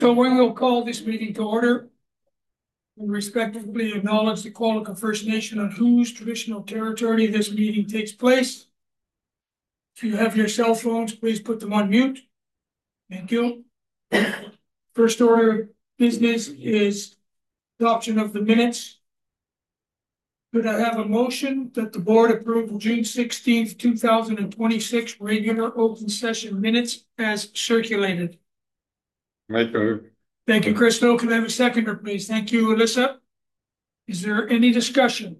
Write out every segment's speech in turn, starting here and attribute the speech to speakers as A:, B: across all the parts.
A: So we will call this meeting to order and respectfully acknowledge the Qualica First Nation on whose traditional territory this meeting takes place. If you have your cell phones, please put them on mute. Thank you. First order of business is adoption of the minutes. Could I have a motion that the board approve the June 16th, 2026 regular open session minutes as circulated?
B: Right move.
A: Thank you, Crystal. Can I have a seconder, please? Thank you, Alyssa. Is there any discussion?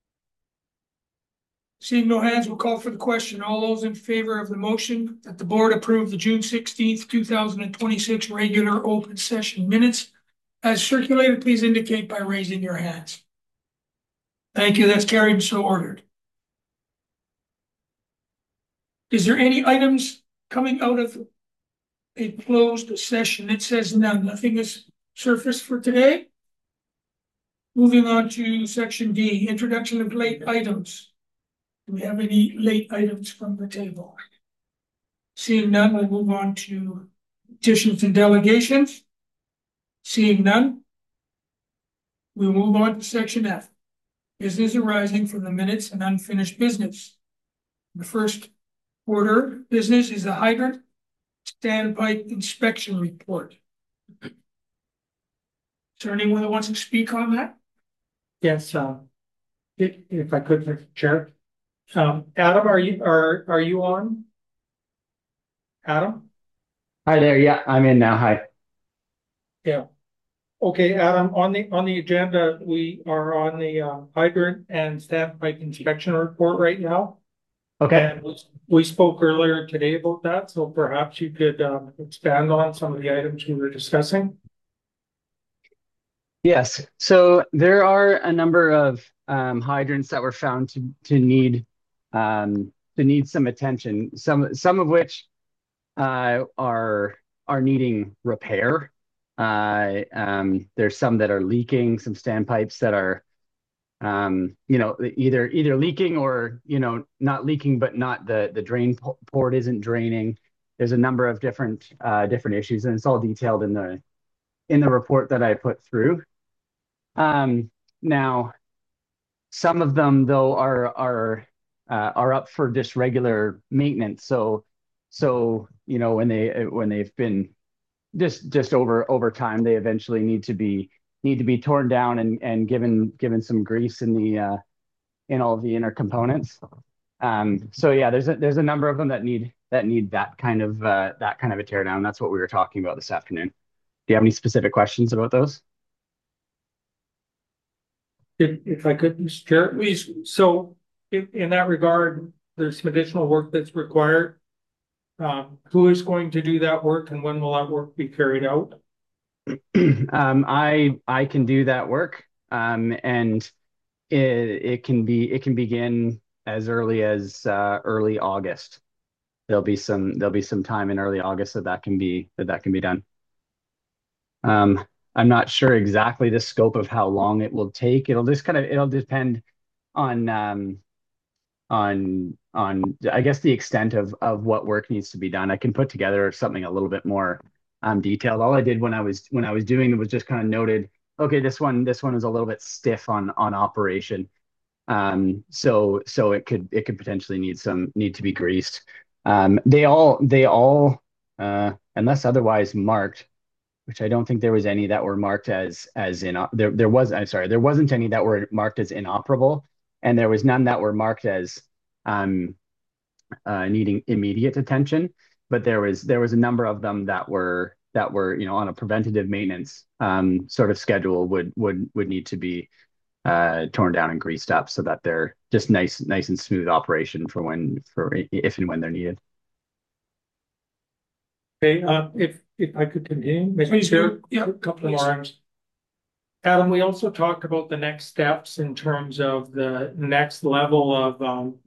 A: Seeing no hands, we'll call for the question. All those in favor of the motion that the board approve the June 16th, 2026 regular open session minutes as circulated, please indicate by raising your hands. Thank you. That's carried and so ordered. Is there any items coming out of a closed session? It says none. Nothing is surfaced for today. Moving on to section D, introduction of late items. Do we have any late items from the table? Seeing none, we'll move on to petitions and delegations. Seeing none, we'll move on to section F, business arising from the minutes and unfinished business. The first order of business is the hydrant standpipe inspection report. Is there anyone that wants to speak on that?
C: Yes, if I could, Mr. Chair. Adam, are you on? Adam?
D: Hi there. Yeah, I'm in now. Hi.
C: Yeah. Okay, Adam, on the agenda, we are on the hydrant and standpipe inspection report right now.
D: Okay.
C: And we spoke earlier today about that, so perhaps you could expand on some of the items we were discussing.
D: Yes. So there are a number of hydrants that were found to need some attention. Some of which are needing repair. There's some that are leaking, some standpipes that are either leaking or not leaking, but not the drain port isn't draining. There's a number of different issues, and it's all detailed in the report that I put through. Now, some of them though are up for just regular maintenance. So when they've been just over time, they eventually need to be torn down and given some grease in all of the inner components. So yeah, there's a number of them that need that kind of a tear down. That's what we were talking about this afternoon. Do you have any specific questions about those?
C: If I could, Mr. Chair, please. So in that regard, there's some additional work that's required. Who is going to do that work, and when will that work be carried out?
D: I can do that work, and it can begin as early as early August. There'll be some time in early August that can be done. I'm not sure exactly the scope of how long it will take. It'll depend on I guess the extent of what work needs to be done. I can put together something a little bit more detailed. All I did when I was doing it was just kind of noted, okay, this one is a little bit stiff on operation. So it could potentially need to be greased. They all unless otherwise marked, which I don't think there was any that were marked as in there wasn't any that were marked as inoperable, and there was none that were marked as needing immediate attention. But there was a number of them that were on a preventative maintenance sort of schedule would need to be torn down and greased up so that they're just nice and smooth operation for if and when they're needed.
C: Okay, if I could continue, Mr. Chair,
A: yeah,
C: a couple more items. Adam, we also talked about the next steps in terms of the next level of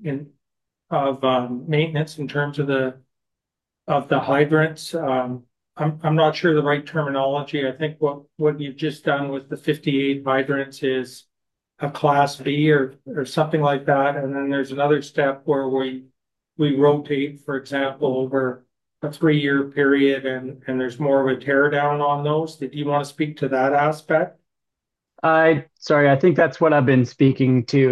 C: maintenance in terms of the hydrants. I'm not sure the right terminology. I think what you've just done with the 58 hydrants is a class B or something like that, and then there's another step where we rotate, for example, over a 3-year period and there's more of a tear down on those. Did you want to speak to that aspect?
D: Sorry, I think that's what I've been speaking to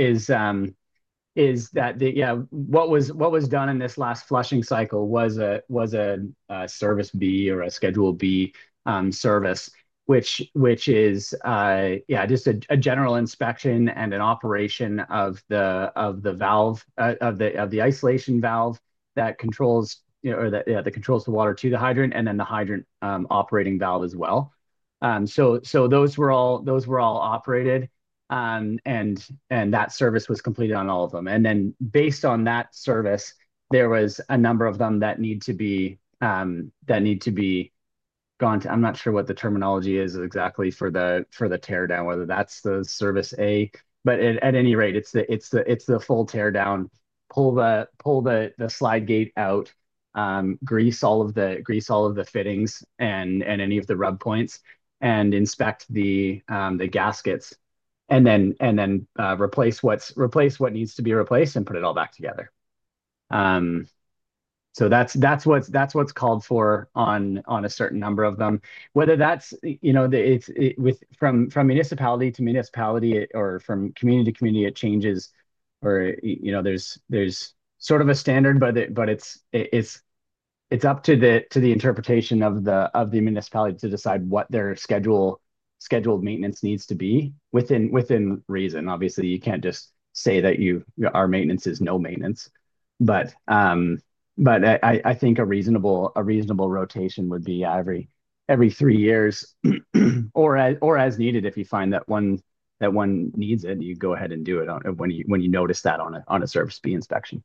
D: is that what was done in this last flushing cycle was a service B or a Schedule B service, which is just a general inspection and an operation of the valve of the isolation valve that controls that controls the water to the hydrant, and then the hydrant operating valve as well. So those were all operated, and that service was completed on all of them. And then based on that service, there was a number of them that need to be gone to. I'm not sure what the terminology is exactly for the tear down, whether that's the service A, but at any rate, it's the full tear down. Pull the slide gate out, grease all of the fittings and any of the rub points, and inspect the gaskets, and then replace what needs to be replaced and put it all back together. So that's what's called for on a certain number of them. Whether that's from municipality to municipality or from community to community, it changes, or there's sort of a standard, but it's up to the interpretation of the municipality to decide what their scheduled maintenance needs to be within reason. Obviously, you can't just say that our maintenance is no maintenance, but I think a reasonable rotation would be every 3 years, or as needed. If you find that one needs it, you go ahead and do it when you notice that on a Service B inspection.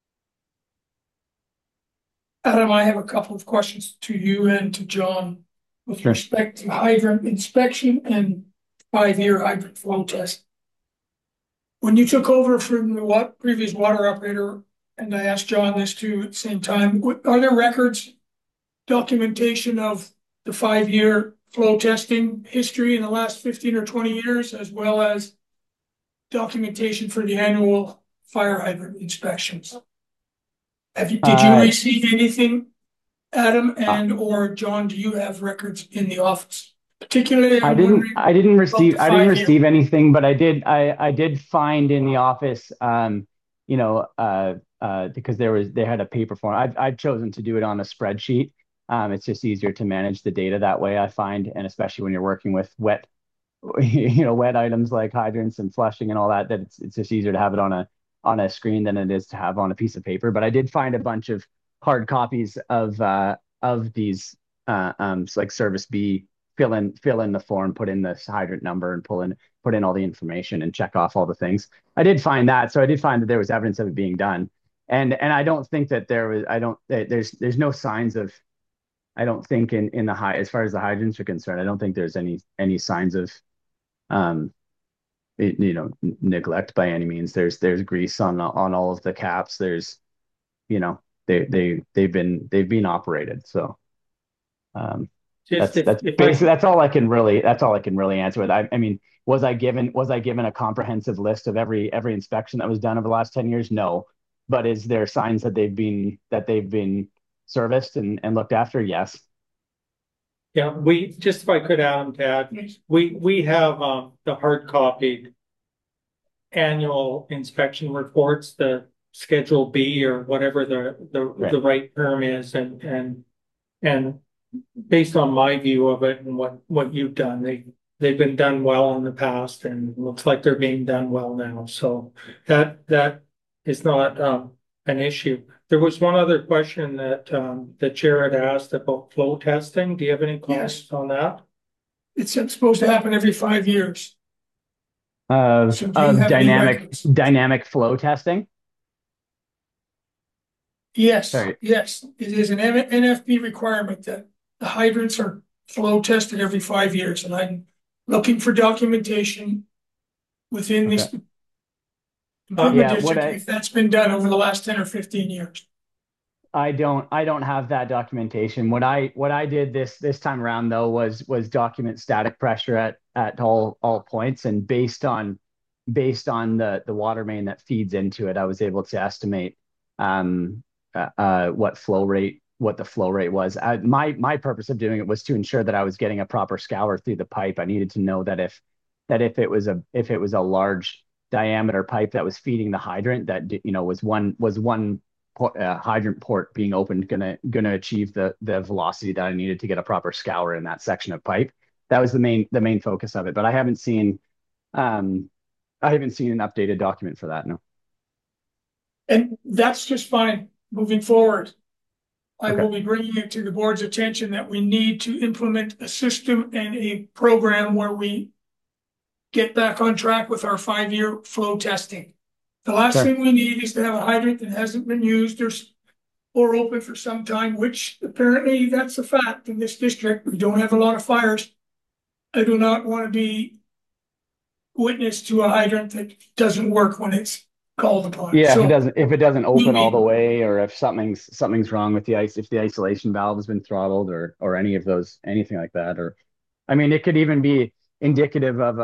A: Adam, I have a couple of questions to you and to John with
D: Sure.
A: respect to hydrant inspection and 5-year hydrant flow test. When you took over from the previous water operator, and I asked John this too at the same time, are there records, documentation of the 5-year flow testing history in the last 15 or 20 years, as well as documentation for the annual fire hydrant inspections? Did you receive anything, Adam or John? Do you have records in the office? Particularly,
D: I
A: I'm
D: didn't
A: wondering
D: I didn't
A: about
D: receive
A: the
D: I didn't
A: 5-year.
D: receive anything, but I did find in the office, because they had a paper form. I've chosen to do it on a spreadsheet. It's just easier to manage the data that way, I find, and especially when you're working with wet wet items like hydrants and flushing and all that, it's just easier to have it on a screen than it is to have on a piece of paper. But I did find a bunch of hard copies of these like Service B. Fill in the form, put in the hydrant number, and put in all the information and check off all the things. I did find that, so I did find that there was evidence of it being done, and I don't think that there's no signs of. I don't think in the high, as far as the hydrants are concerned, I don't think there's any signs of um neglect by any means. There's grease on all of the caps. There's they've been operated. So
C: Just
D: that's
C: if
D: basically
C: I,
D: that's all I can really answer with. I mean, was I given a comprehensive list of every inspection that was done over the last 10 years? No. But is there signs that they've been serviced and looked after? Yes.
C: yeah, if I could, Adam, to add, we have the hard copied annual inspection reports, the Schedule B or whatever the
D: Right.
C: right term is, and based on my view of it and what you've done, they've been done well in the past, and looks like they're being done well now. So that is not an issue. There was one other question that the chair had asked about flow testing. Do you have any comments on that?
A: It's supposed to happen every 5 years.
D: Of
A: So do you have any records?
D: dynamic flow testing.
A: Yes,
D: Sorry.
A: yes. It is an NFP requirement that the hydrants are flow tested every 5 years, and I'm looking for documentation within
D: Okay.
A: this improvement
D: Yeah.
A: district if that's been done over the last 10 or 15 years.
D: I don't have that documentation. What I did this time around though was document static pressure at all points, and based on the water main that feeds into it, I was able to estimate what flow rate what the flow rate was. My purpose of doing it was to ensure that I was getting a proper scour through the pipe. I needed to know that if it was a large diameter pipe that was feeding the hydrant, that was one hydrant port being opened gonna achieve the velocity that I needed to get a proper scour in that section of pipe. That was the main focus of it. But um I haven't seen an updated document for that. No.
A: And that's just fine moving forward. I
D: Okay.
A: will be bringing it to the board's attention that we need to implement a system and a program where we get back on track with our 5-year flow testing. The last
D: Sure.
A: thing we need is to have a hydrant that hasn't been used or open for some time, which apparently that's a fact in this district. We don't have a lot of fires. I do not want to be witness to a hydrant that doesn't work when it's called upon.
D: Yeah,
A: So
D: if it doesn't open all the
A: we,
D: way, or if something's wrong with if the isolation valve has been throttled, or anything like that, or I mean, it could even be indicative of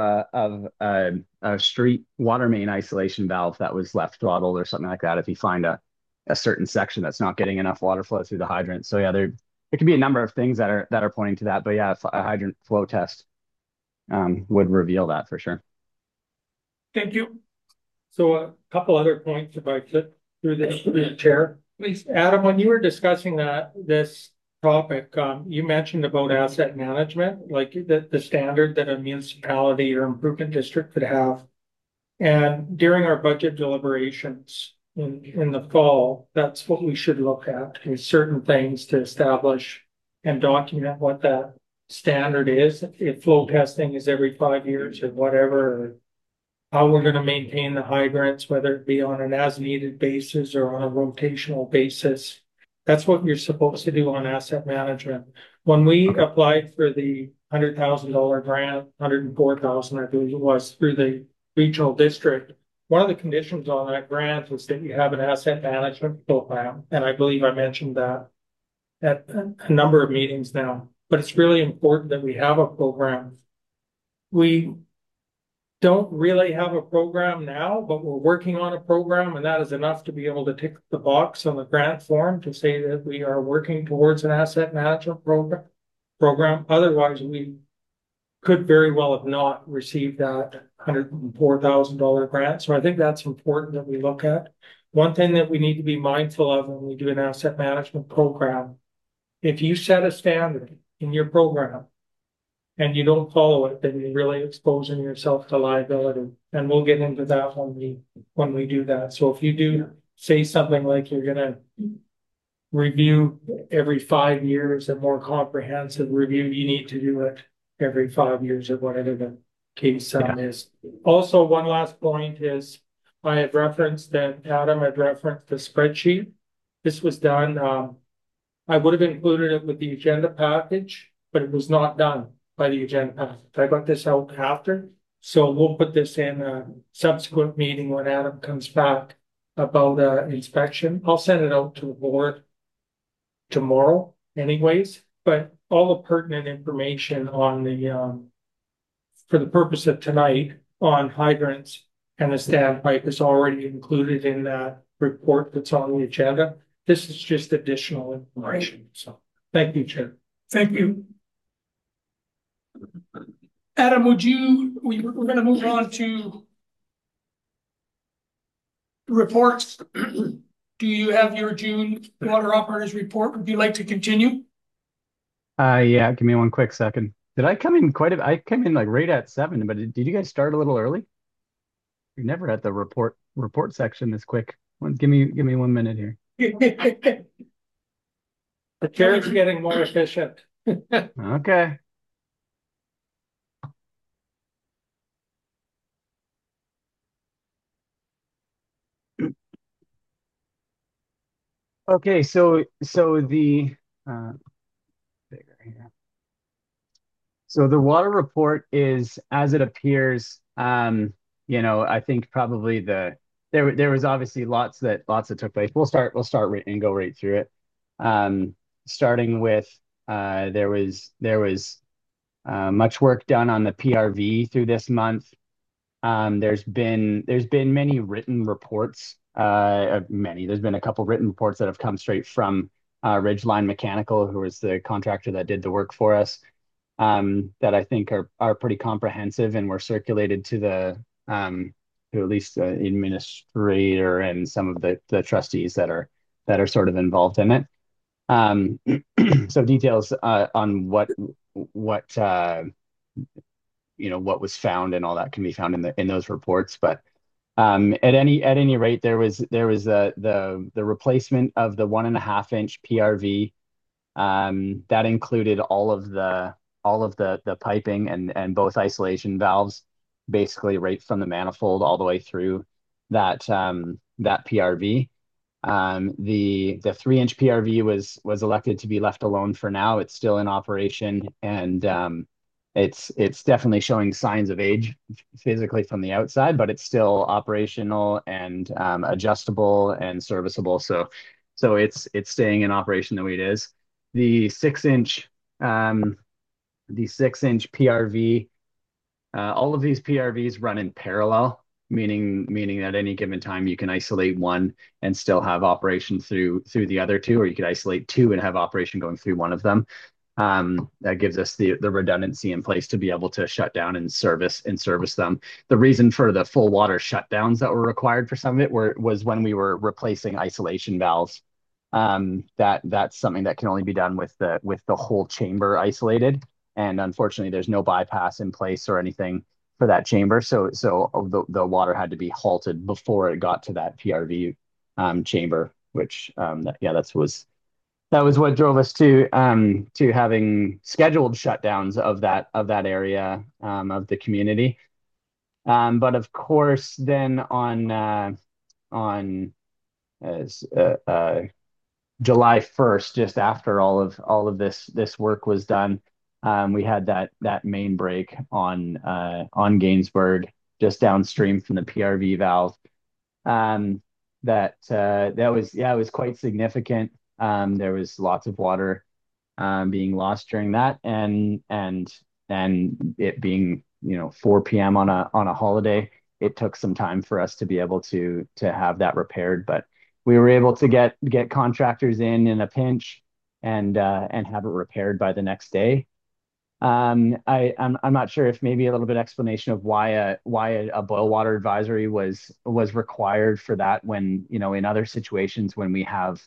D: a street water main isolation valve that was left throttled or something like that. If you find a certain section that's not getting enough water flow through the hydrant, so yeah, there could be a number of things that are pointing to that. But yeah, a hydrant flow test would reveal that for sure.
A: thank you.
C: So a couple other points if I flip through the chair. Please, Adam, when you were discussing this topic, you mentioned about asset management, like the standard that a municipality or improvement district could have. And during our budget deliberations in the fall, that's what we should look at, is certain things to establish and document what that standard is. If flow testing is every 5 years or whatever, or how we're going to maintain the hydrants, whether it be on an as-needed basis or on a rotational basis. That's what you're supposed to do on asset management. When we applied for the $100,000 grant, 104,000, I believe it was, through the regional district, one of the conditions on that grant is that you have an asset management program. And I believe I mentioned that at a number of meetings now. But it's really important that we have a program. We don't really have a program now, but we're working on a program, and that is enough to be able to tick the box on the grant form to say that we are working towards an asset management program. Otherwise, we could very well have not received that $104,000 grant. So I think that's important that we look at. One thing that we need to be mindful of when we do an asset management program, if you set a standard in your program and you don't follow it, then you're really exposing yourself to liability. And we'll get into that when we do that. So if you do say something like you're gonna review every 5 years, a more comprehensive review, you need to do it every 5 years or whatever the case is. Also, one last point is I had referenced that Adam had referenced the spreadsheet. This was done. I would have included it with the agenda package, but it was not done by the agenda package. I got this out after, so we'll put this in a subsequent meeting when Adam comes back about inspection. I'll send it out to the board tomorrow anyways, but all the pertinent information on the for the purpose of tonight on hydrants and the standpipe is already included in that report that's on the agenda. This is just additional information. So thank you, Chair.
A: Thank you. Adam, we're going to move on to reports. Do you have your June water operators report? Would you like to continue?
D: Yeah, give me one quick second. Did I come in I came in like right at 7, but did you guys start a little early? You're never at the report section this quick. Give me 1 minute here.
C: The chair is getting more efficient.
D: Okay. Okay, so the bigger here. So the water report is as it appears. I think probably there was obviously lots that took place. We'll start and go right through it. Starting with there was much work done on the PRV through this month. There's been many written reports. There's been a couple written reports that have come straight from Ridgeline Mechanical, who was the contractor that did the work for us, that I think are pretty comprehensive and were circulated to the to at least the administrator and some of the trustees that are sort of involved in it. Um, so details on what what was found and all that can be found in those reports. But at any rate, there was the replacement of the 1.5 inch PRV that included all of the piping and both isolation valves, basically right from the manifold all the way through that PRV. The 3 inch PRV was elected to be left alone for now. It's still in operation, and it's definitely showing signs of age physically from the outside, but it's still operational and adjustable and serviceable. So it's staying in operation the way it is. The 6 inch um, the 6 inch PRV, all of these PRVs run in parallel, meaning at any given time you can isolate one and still have operation through the other two, or you could isolate two and have operation going through one of them. That gives us the redundancy in place to be able to shut down and service them. The reason for the full water shutdowns that were required for some of it was when we were replacing isolation valves. That's something that can only be done with the whole chamber isolated. And unfortunately, there's no bypass in place or anything for that chamber. So the water had to be halted before it got to that PRV chamber, which that was what drove us to having scheduled shutdowns of that area of the community. But of course, then on as July 1st, just after all of this work was done, we had that main break on Gainsburg, just downstream from the PRV valve. That was, yeah, it was quite significant. There was lots of water being lost during that, and it being 4 p.m. on a holiday, it took some time for us to be able to have that repaired, but we were able to get contractors in a pinch and have it repaired by the next day. I'm not sure if maybe a little bit explanation of why a boil water advisory was required for that, when in other situations when we have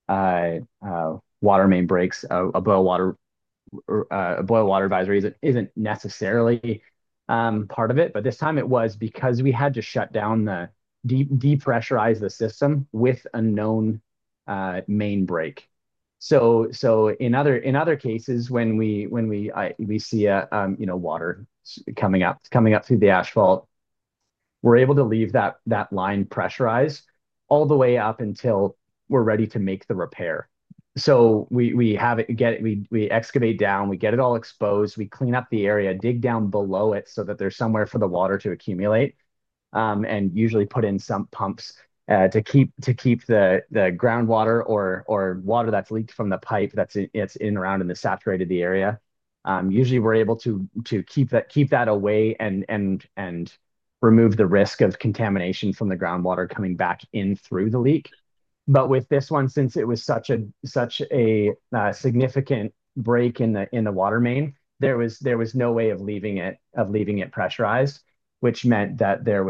D: water main breaks, a boil water advisory isn't necessarily part of it, but this time it was because we had to shut down the depressurize the system with a known main break. So in other cases, when we see water coming up through the asphalt, we're able to leave that line pressurized all the way up until we're ready to make the repair. So we have it get it, we excavate down, we get it all exposed, we clean up the area, dig down below it so that there's somewhere for the water to accumulate, and usually put in some pumps to keep the groundwater or water that's leaked from the pipe it's in around in the saturated the area. Usually we're able to keep that away and remove the risk of contamination from the groundwater coming back in through the leak. But with this one, since it was such a significant break in the water main, there was no way of leaving it pressurized, which meant that there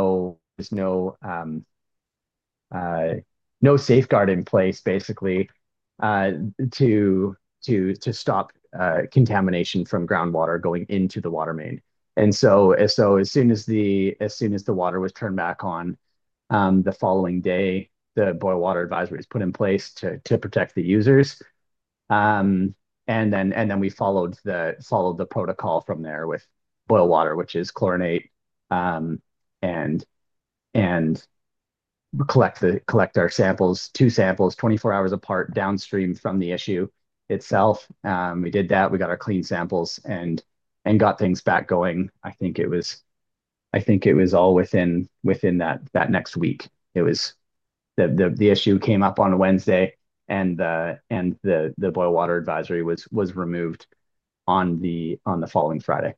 D: uh, no safeguard in place, basically, uh, to to stop contamination from groundwater going into the water main. And so as soon as the water was turned back on, the following day, the boil water advisory was put in place to protect the users. Um, and then we followed the protocol from there with boil water, which is chlorinate, um, and and collect our samples, two samples, 24 hours apart downstream from the issue itself. We did that. We got our clean samples and got things back going. I think it was all within that next week. It was the issue came up on a Wednesday, and the boil water advisory was removed on the following Friday.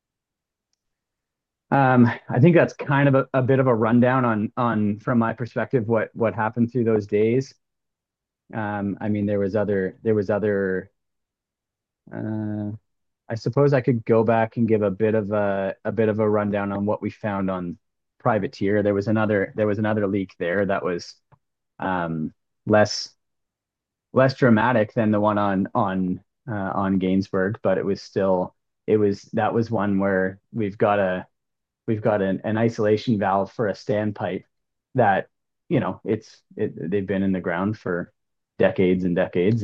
D: I think that's kind of a bit of a rundown on from my perspective what happened through those days. I mean, there was other. Uh, I suppose I could go back and give a bit of a rundown on what we found on Privateer. There was another leak there that was um, less less dramatic than the one on Gainsburg, but it was still it was that was one where we've got an isolation valve for a standpipe that they've been in the ground for decades and decades,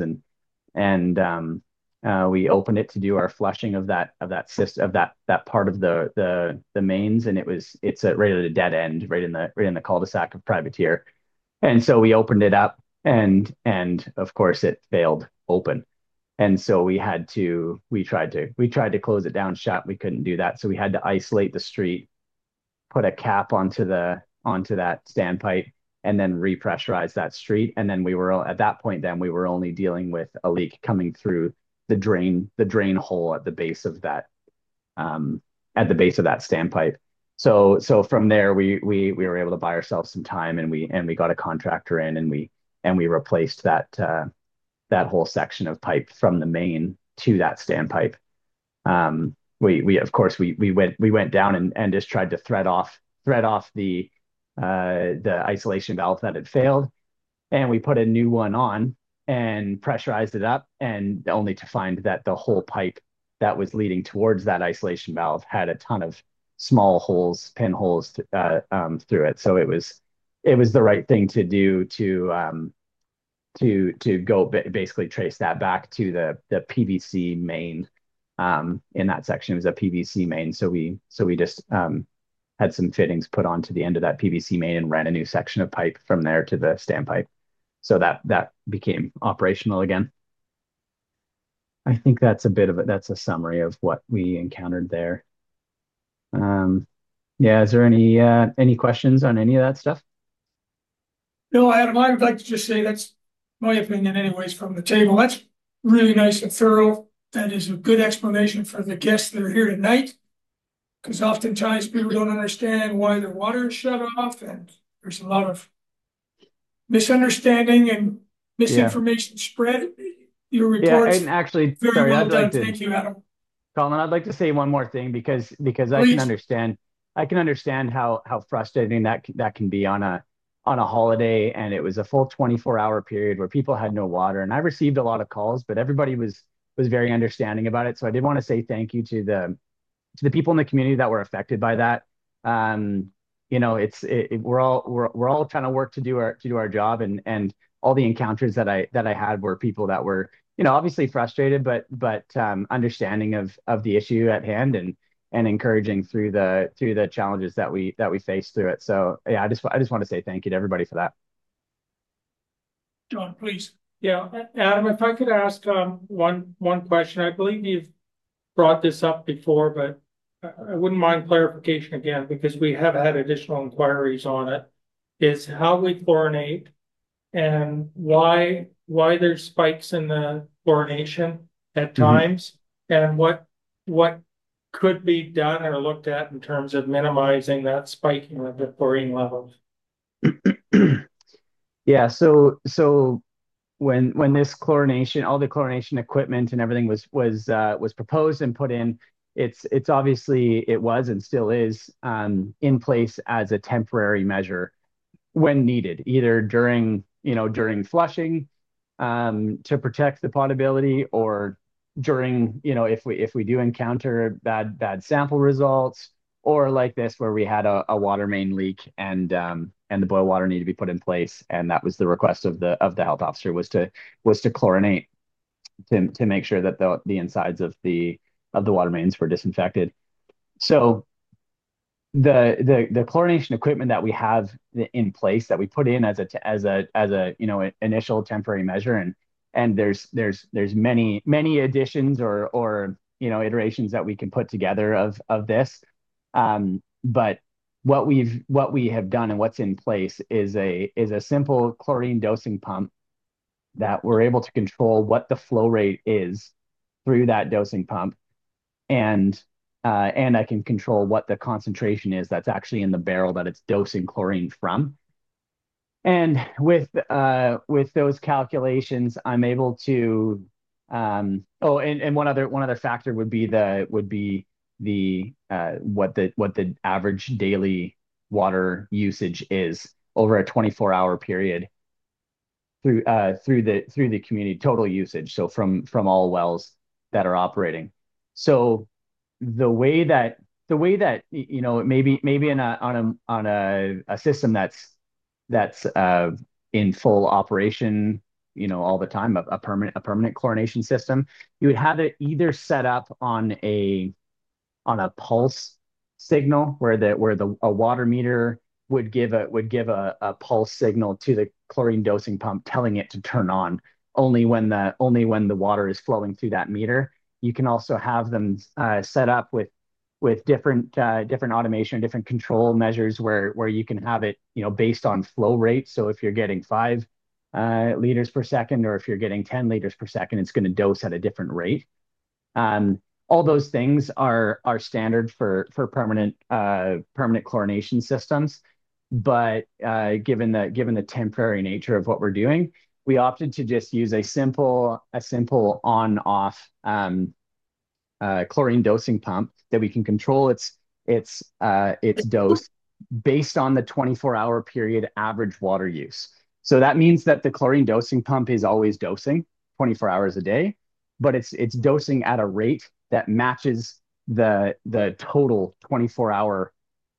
D: and we opened it to do our flushing of that system of that part of the mains, and right at a dead end, right in the cul-de-sac of Privateer. And so we opened it up, and of course it failed open. And so we tried to close it down shut. We couldn't do that. So we had to isolate the street, put a cap onto that standpipe, and then repressurize that street. And then at that point, then we were only dealing with a leak coming through the drain hole um, at the base of that standpipe. So from there, we were able to buy ourselves some time, and we got a contractor in, and we replaced that whole section of pipe from the main to that standpipe. We of course we went down and just tried to thread off the isolation valve that had failed, and we put a new one on and pressurized it up, and only to find that the whole pipe that was leading towards that isolation valve had a ton of small holes, pinholes through it. So it was the right thing to do to go basically trace that back to the PVC main. In that section, it was a PVC main, so we just had some fittings put onto the end of that PVC main and ran a new section of pipe from there to the standpipe, so that became operational again. I think that's a summary of what we encountered there. Um, yeah, is there any questions on any of that stuff?
A: No, Adam, I would like to just say that's my opinion anyways from the table. That's really nice and thorough. That is a good explanation for the guests that are here tonight. Because oftentimes people don't understand why their water is shut off, and there's a lot of misunderstanding and
D: Yeah,
A: misinformation spread. Your
D: yeah,
A: report's
D: and actually,
A: very
D: sorry,
A: well
D: I'd like
A: done.
D: to
A: Thank you, Adam.
D: Colin, I'd like to say one more thing, because
A: Please.
D: I can understand how frustrating that can be on a holiday, and it was a full 24-hour period where people had no water, and I received a lot of calls, but everybody was very understanding about it. So I did want to say thank you to the people in the community that were affected by that. Um, we're all trying to work to do our job, and all the encounters that I had were people that were, obviously frustrated, but understanding of the issue at hand, and encouraging through the challenges that we faced through it. So yeah, I just want to say thank you to everybody for that.
A: John, please.
C: Yeah, Adam, if I could ask one question. I believe you've brought this up before, but I wouldn't mind clarification again because we have had additional inquiries on it. Is how we chlorinate and why there's spikes in the chlorination at
D: Mhm.
C: times, and what could be done or looked at in terms of minimizing that spiking of the chlorine levels.
D: Yeah, so when this chlorination, all the chlorination equipment and everything was proposed and put in, it's obviously it was and still is in place as a temporary measure when needed, either during flushing, to protect the potability, or during, if we do encounter bad sample results, or like this where we had a water main leak, and the boil water needed to be put in place, and that was the request of the health officer, was to chlorinate, to make sure that the insides of the water mains were disinfected. So the chlorination equipment that we have in place, that we put in as a initial temporary measure, and there's many additions, or iterations that we can put together of this. But what we have done and what's in place is a simple chlorine dosing pump that we're able to control what the flow rate is through that dosing pump, and I can control what the concentration is that's actually in the barrel that it's dosing chlorine from. And with those calculations, I'm able to oh, and one other factor would be the what the average daily water usage is over a 24-hour period through the community total usage. So from all wells that are operating. So the way that maybe in a system that's in full operation, all the time, a permanent chlorination system, you would have it either set up on a pulse signal where a water meter would give a pulse signal to the chlorine dosing pump, telling it to turn on only when the water is flowing through that meter. You can also have them set up with different automation, different control measures where you can have it, based on flow rate. So if you're getting 5 liters per second, or if you're getting 10 liters per second, it's going to dose at a different rate. All those things are standard for permanent chlorination systems. But given the temporary nature of what we're doing, we opted to just use a simple on-off chlorine dosing pump that we can control its dose based on the 24-hour period average water use. So that means that the chlorine dosing pump is always dosing 24 hours a day, but it's dosing at a rate that matches the total 24-hour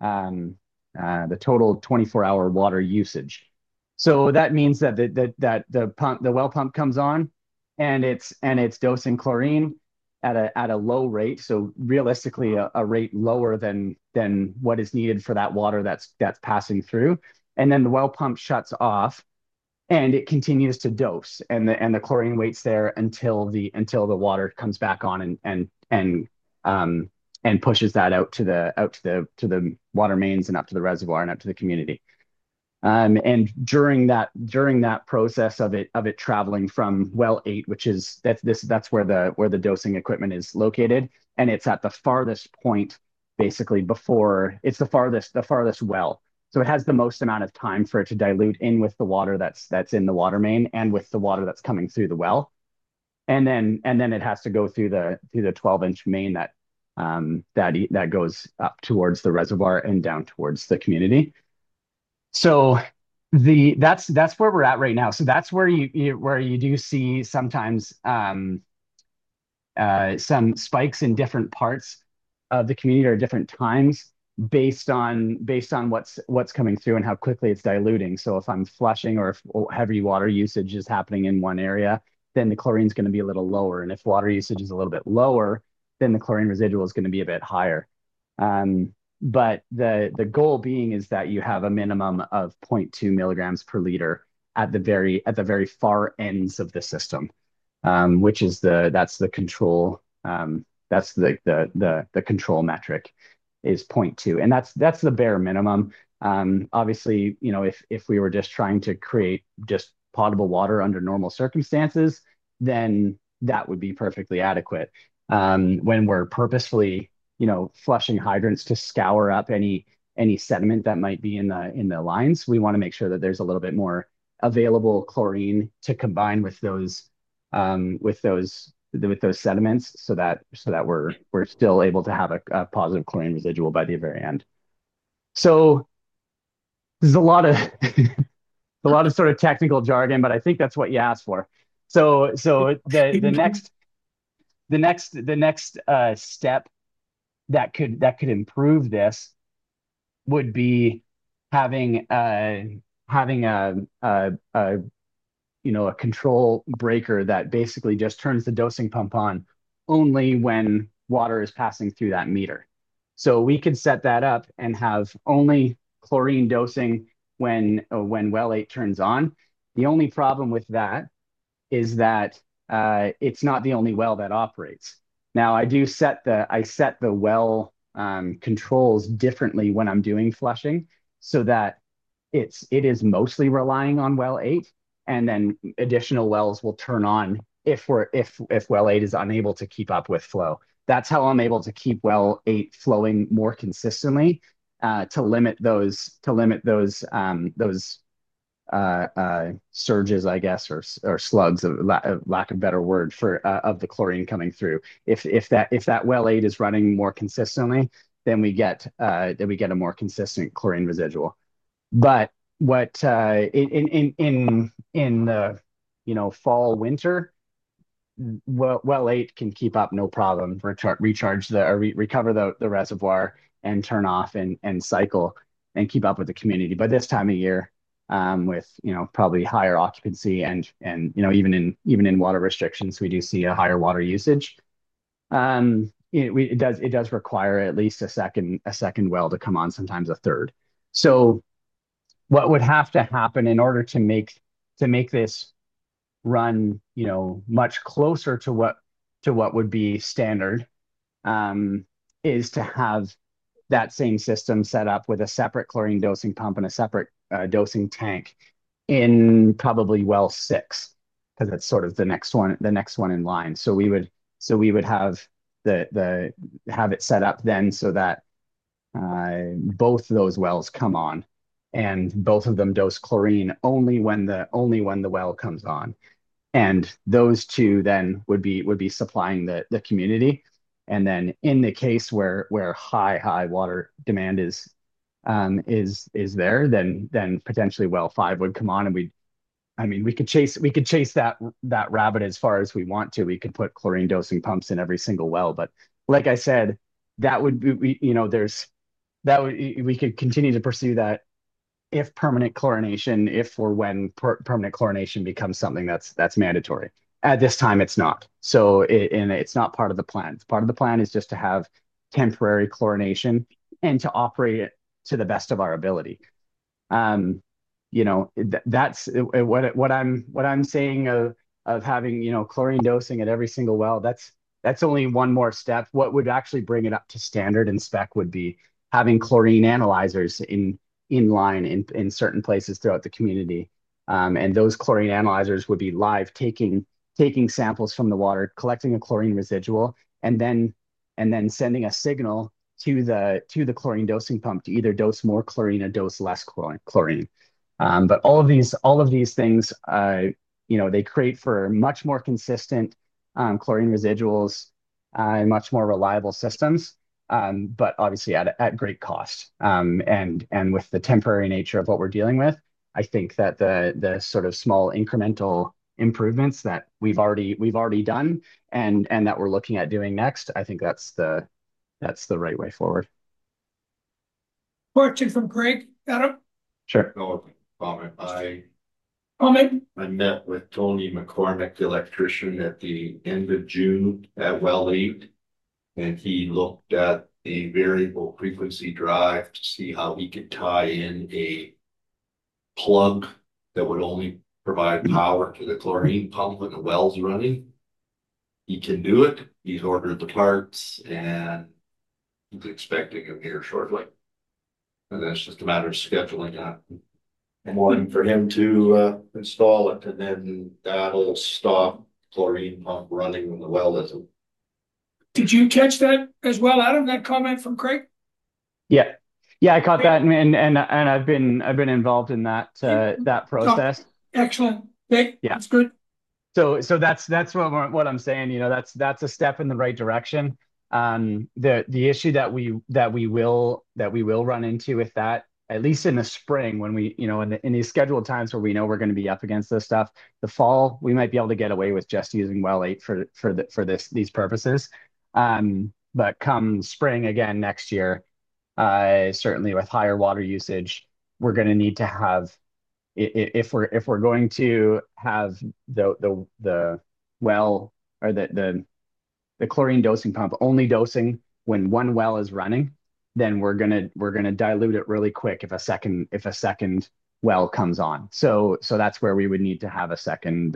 D: water usage. So that means that the well pump comes on, and it's dosing chlorine at a low rate. So realistically, a rate lower than what is needed for that water that's passing through. And then the well pump shuts off, and it continues to dose, and the chlorine waits there until the water comes back on and pushes that out to the water mains and up to the reservoir and up to the community. And during that process of it traveling from well 8, which is that's where the dosing equipment is located, and it's at the farthest point, basically before it's the farthest well. So it has the most amount of time for it to dilute in with the water that's in the water main and with the water that's coming through the well. And then it has to go through the 12-inch main that goes up towards the reservoir and down towards the community. So that's where we're at right now. So that's where you do see sometimes some spikes in different parts of the community or different times based on what's coming through and how quickly it's diluting. So if I'm flushing, or if heavy water usage is happening in one area, then the chlorine is going to be a little lower. And if water usage is a little bit lower, then the chlorine residual is going to be a bit higher. But the goal being is that you have a minimum of 0.2 milligrams per liter at the very far ends of the system, which is that's the control. That's the control metric is 0.2, and that's the bare minimum. Obviously, if we were just trying to create just potable water under normal circumstances, then that would be perfectly adequate. When we're purposefully, flushing hydrants to scour up any sediment that might be in the lines, we want to make sure that there's a little bit more available chlorine to combine with those sediments, so that we're still able to have a positive chlorine residual by the very end. So there's a lot of a lot of sort of technical jargon, but I think that's what you asked for. So the next step that could improve this would be having a control breaker that basically just turns the dosing pump on only when water is passing through that meter. So we could set that up and have only chlorine dosing when well 8 turns on. The only problem with that is that it's not the only well that operates. Now I set the well controls differently when I'm doing flushing, so that it is mostly relying on well 8, and then additional wells will turn on if well 8 is unable to keep up with flow. That's how I'm able to keep well 8 flowing more consistently, to limit those surges, I guess, or slugs, lack of better word for of the chlorine coming through. If that well 8 is running more consistently, then we get a more consistent chlorine residual. But what in the fall winter, well 8 can keep up no problem, recharge recover the reservoir and turn off and cycle and keep up with the community. But this time of year, with probably higher occupancy and even in water restrictions, we do see a higher water usage. It does require at least a second well to come on, sometimes a third. So what would have to happen in order to make this run, much closer to what would be standard, is to have that same system set up with a separate chlorine dosing pump and a separate dosing tank in probably well 6, because it's sort of the next one in line. So we would have have it set up then so that both those wells come on, and both of them dose chlorine only when the well comes on, and those two then would be supplying the community. And then in the case where high water demand is there, then potentially well 5 would come on, and we could chase that rabbit as far as we want to. We could put chlorine dosing pumps in every single well, but like I said, that would be, we could continue to pursue that if permanent chlorination, if or when permanent chlorination becomes something that's mandatory. At this time, it's not. So and it's not part of the plan. Part of the plan is just to have temporary chlorination and to operate it to the best of our ability. That's what I'm saying of having, chlorine dosing at every single well. That's only one more step. What would actually bring it up to standard and spec would be having chlorine analyzers in line in certain places throughout the community. And those chlorine analyzers would be live, taking samples from the water, collecting a chlorine residual, and then sending a signal to the chlorine dosing pump to either dose more chlorine or dose less chlorine. But all of these things, they create for much more consistent chlorine residuals, much more reliable systems, but obviously at great cost. And with the temporary nature of what we're dealing with, I think that the sort of small incremental improvements that we've already done and that we're looking at doing next, I think that's the right way forward.
A: Question from Craig. Adam,
D: Sure.
B: No comment.
A: comment?
B: I met with Tony McCormick, the electrician, at the end of June at well 8, and he looked at the variable frequency drive to see how he could tie in a plug that would only provide power to the chlorine pump when the well's running. He can do it. He's ordered the parts and he's expecting them here shortly. And then it's just a matter of scheduling that. I'm waiting for him to install it, and then that'll stop chlorine pump running when the well isn't.
A: Did you catch that as well, Adam? That comment from Craig?
D: Yeah. I caught that, and I've been involved in that process.
A: Excellent. Okay,
D: Yeah.
A: that's good.
D: So that's what I'm saying. That's a step in the right direction. The issue that we will run into with that, at least in the spring, when we, in these scheduled times where we know we're going to be up against this stuff, the fall, we might be able to get away with just using well 8 for these purposes. But come spring again next year, certainly with higher water usage, we're going to need to have, if we're going to have the well, or the chlorine dosing pump only dosing when one well is running, then we're gonna dilute it really quick if a second well comes on. So that's where we would need to have a second.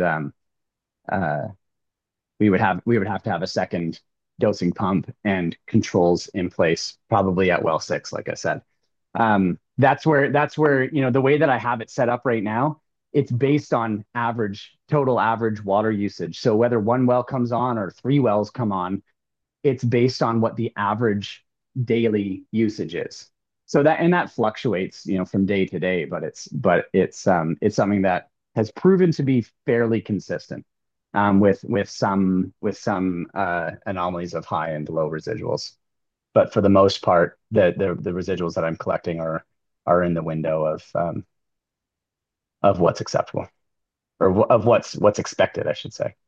D: We would have to have a second dosing pump and controls in place, probably at well 6, like I said. That's where the way that I have it set up right now, it's based on total average water usage. So whether one well comes on or 3 wells come on, it's based on what the average daily usage is. So that fluctuates, from day to day, but it's something that has proven to be fairly consistent, with some anomalies of high and low residuals. But for the most part, the residuals that I'm collecting are in the window of what's acceptable, or of what's expected, I should say.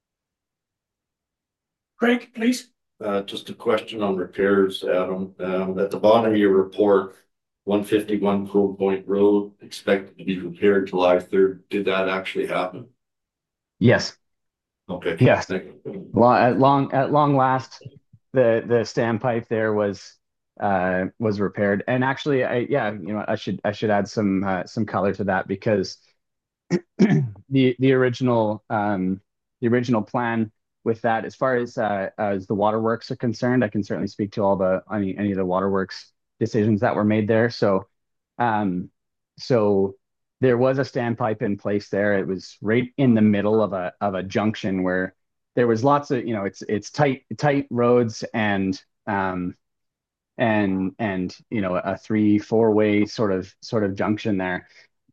A: Craig, please.
B: Just a question on repairs, Adam. At the bottom of your report, 151 Crow Point Road expected to be repaired July 3rd. Did that actually happen?
D: Yes,
B: Okay.
D: yes.
B: Thank you.
D: At long last, the standpipe there was repaired. And actually, I should add some color to that, because the original plan with that, as far as the waterworks are concerned, I can certainly speak to any of the waterworks decisions that were made there. So there was a standpipe in place there. It was right in the middle of a junction where there was lots of, it's tight roads, and a 3-4 way sort of junction there.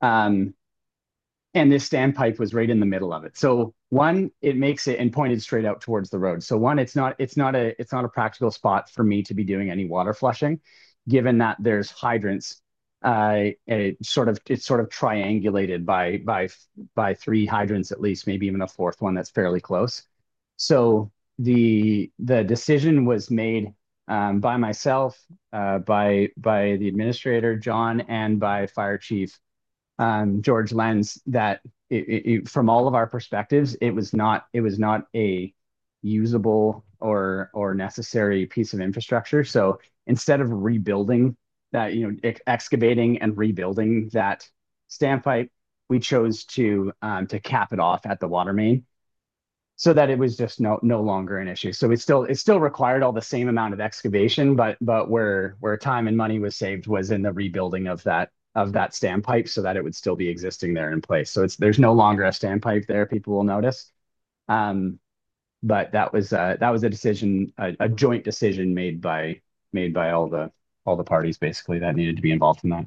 D: And this standpipe was right in the middle of it. So one, it makes it and pointed straight out towards the road. So one, it's not a practical spot for me to be doing any water flushing, given that there's hydrants. It's sort of triangulated by 3 hydrants at least, maybe even a 4th one that's fairly close. So the decision was made, by myself, by the administrator John, and by Fire Chief George Lenz, that from all of our perspectives, it was not a usable or necessary piece of infrastructure. So instead of rebuilding that, excavating and rebuilding that standpipe, we chose to cap it off at the water main, so that it was just no longer an issue. So it still required all the same amount of excavation, but where time and money was saved was in the rebuilding of that standpipe, so that it would still be existing there in place. So there's no longer a standpipe there, people will notice. But that was a decision, a joint decision made by all the parties, basically, that needed to be involved in that.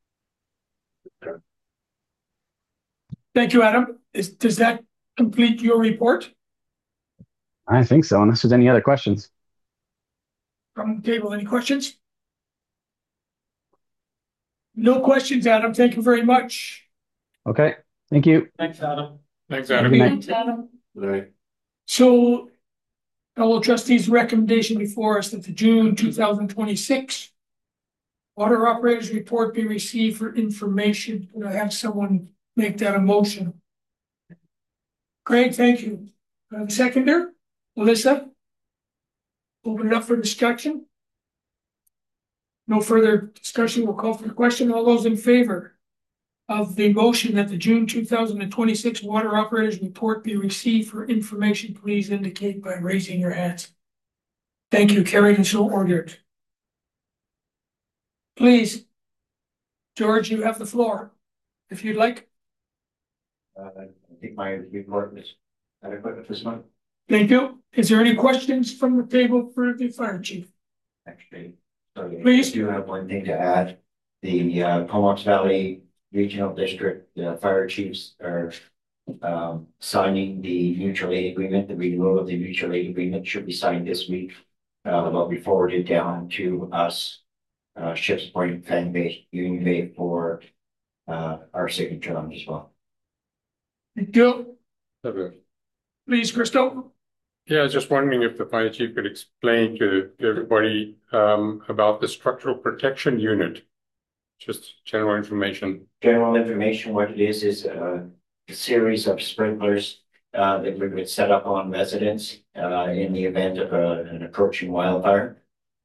A: Thank you, Adam. Does that complete your report
D: I think so, unless there's any other questions.
A: from the table? Any questions? No questions, Adam. Thank you very much.
D: Okay, thank you.
C: Thanks, Adam.
A: Thanks,
D: Adam. Good night.
A: Thanks, Adam.
B: Right.
A: So, fellow trustees, recommendation before us that the June 2026 water operators report be received for information. Could I have someone make that a motion? Craig, thank you. Do I have a seconder? Melissa? Open it up for discussion. No further discussion. We'll call for the question. All those in favor of the motion that the June 2026 water operators report be received for information, please indicate by raising your hands. Thank you. Carried and so ordered. Please, George, you have the floor, if you'd like.
E: I think my report is adequate at this month.
A: Thank you. Is there any questions from the table for the fire chief?
E: Actually, sorry,
A: Please.
E: I do have one thing to add. The Comox Valley Regional District fire chiefs are signing the mutual aid agreement. The renewal of the mutual aid agreement should be signed this week. Will be forwarded down to us, Ships Point, Fan Bay, Union Bay, for our signature on as well.
A: Thank you.
F: Okay.
A: Please, Christo.
F: Yeah, I was just wondering if the fire chief could explain to everybody about the structural protection unit. Just general information.
E: General information, what it is a series of sprinklers that we would set up on residents in the event of an approaching wildfire.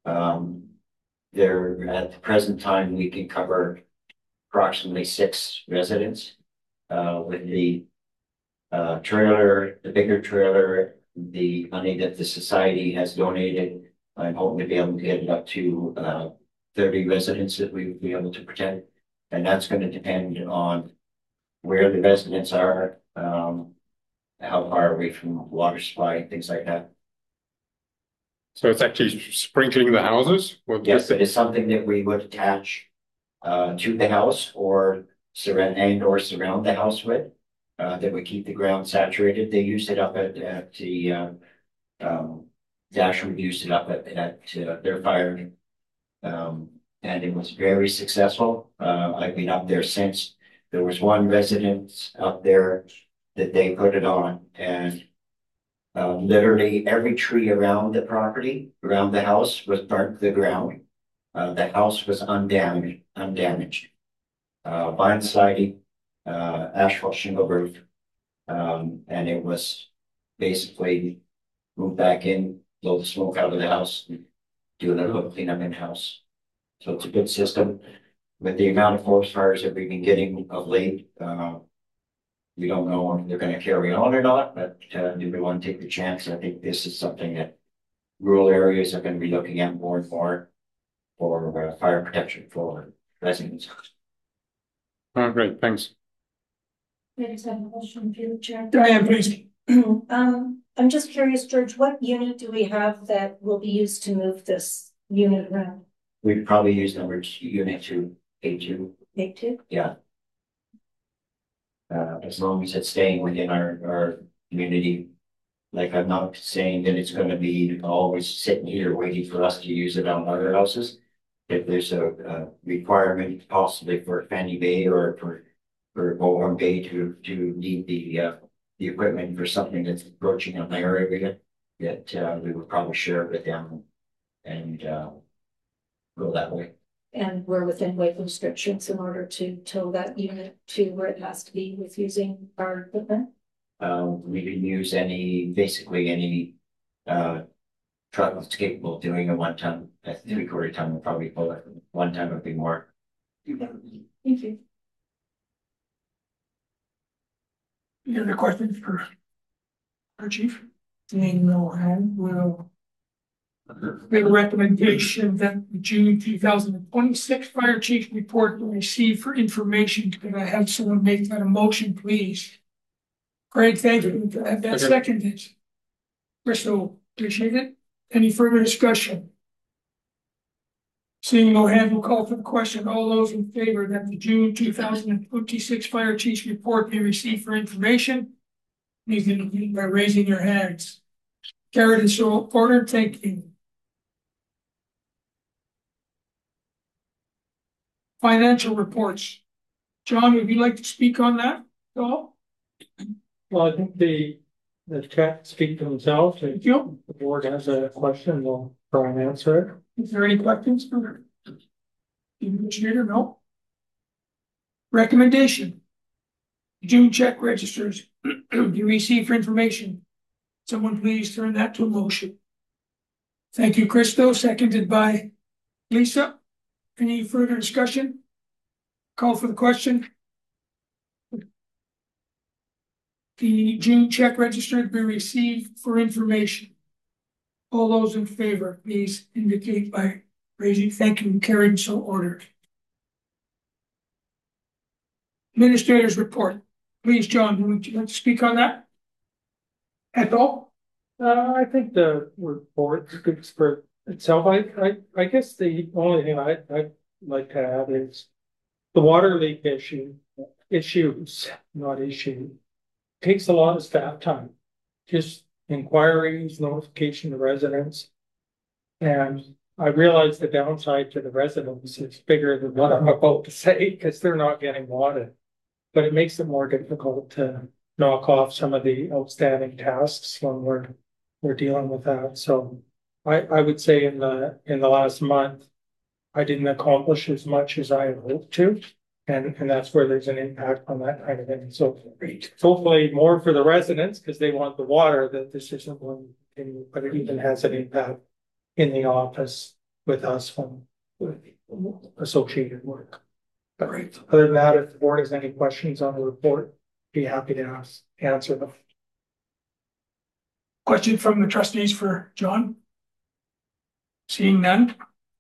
E: There, at the present time, we can cover approximately 6 residents with the trailer, the bigger trailer, the money that the society has donated. I'm hoping to be able to get it up to 30 residents that we would be able to protect. And that's going to depend on where the residents are, how far away from water supply, things like that.
F: So it's actually sprinkling the houses? Well,
E: Yes, it is something that we would attach to the house or surround the house with. That would keep the ground saturated. They used it up at the Dashwood used it up at their fire. And it was very successful. I've been up there since. There was one residence up there that they put it on, and literally every tree around the property, around the house, was burnt to the ground. The house was undamaged. Vinyl siding, asphalt shingle roof, and it was basically moved back in, blow the smoke out of the house, and do a little cleanup in house. So it's a good system. With the amount of forest fires that we've been getting of late, we don't know if they're going to carry on or not, but do we want to take the chance? I think this is something that rural areas are going to be looking at more and more for fire protection for residents.
F: Oh, great, thanks.
G: I just have a question for you, Chair.
A: Diane, please.
G: I'm just curious, George, what unit do we have that will be used to move this unit around?
E: We'd probably use number unit 2, A2.
G: A2?
E: Yeah. As long as it's staying within our community. Like, I'm not saying that it's gonna be always sitting here waiting for us to use it on other houses. If there's a requirement possibly for Fanny Bay or for Bullhorn Bay to need the equipment for something that's approaching on their area, that we would probably share it with them and go that way.
G: And we're within weight restrictions in order to tow that unit to where it has to be with using our equipment.
E: We can use basically any truck that's capable of doing a 1 ton. A 3/4 ton will probably pull it. 1 ton would be more.
G: Thank you.
A: Any other questions for our chief? Seeing no hand, we'll make a recommendation that the June 2026 fire chief report will receive for information. Could I have someone make that a motion, please? Craig, thank you. Could I have that seconded? Crystal, appreciate it. Any further discussion? Seeing no hand, we'll call for the question. All those in favor that the June 2026 fire chief's report be received for information, please indicate by raising your hands. Carried and so ordered. Thank you. Financial reports. John, would you like to speak on that at all?
C: Well, I think the checks speak for themselves. If
A: Thank you.
C: the board has a question, we'll try and answer it.
A: Is there any questions for the administrator? No. Recommendation. June check registers you receive for information. Someone please turn that to a motion. Thank you, Christo. Seconded by Lisa. Any further discussion? Call for the question. The June check register to be received for information. All those in favor, please indicate by raising. Thank you. Carried, so ordered. Administrator's report. Please, John, would you like to speak on that at all?
C: I think the report speaks for itself. I guess the only thing I'd like to add is the water leak issues, not issue, takes a lot of staff time. Just inquiries, notification to residents. And I realize the downside to the residents is bigger than what I'm about to say because they're not getting water. But it makes it more difficult to knock off some of the outstanding tasks when we're dealing with that. So I would say in the last month, I didn't accomplish as much as I had hoped to. And that's where there's an impact on that kind of thing. So hopefully more for the residents because they want the water, that this isn't going to continue, but it even has an impact in the office with us with associated work. But other than that, if the board has any questions on the report, be happy to answer them.
A: Question from the trustees for John? Seeing none.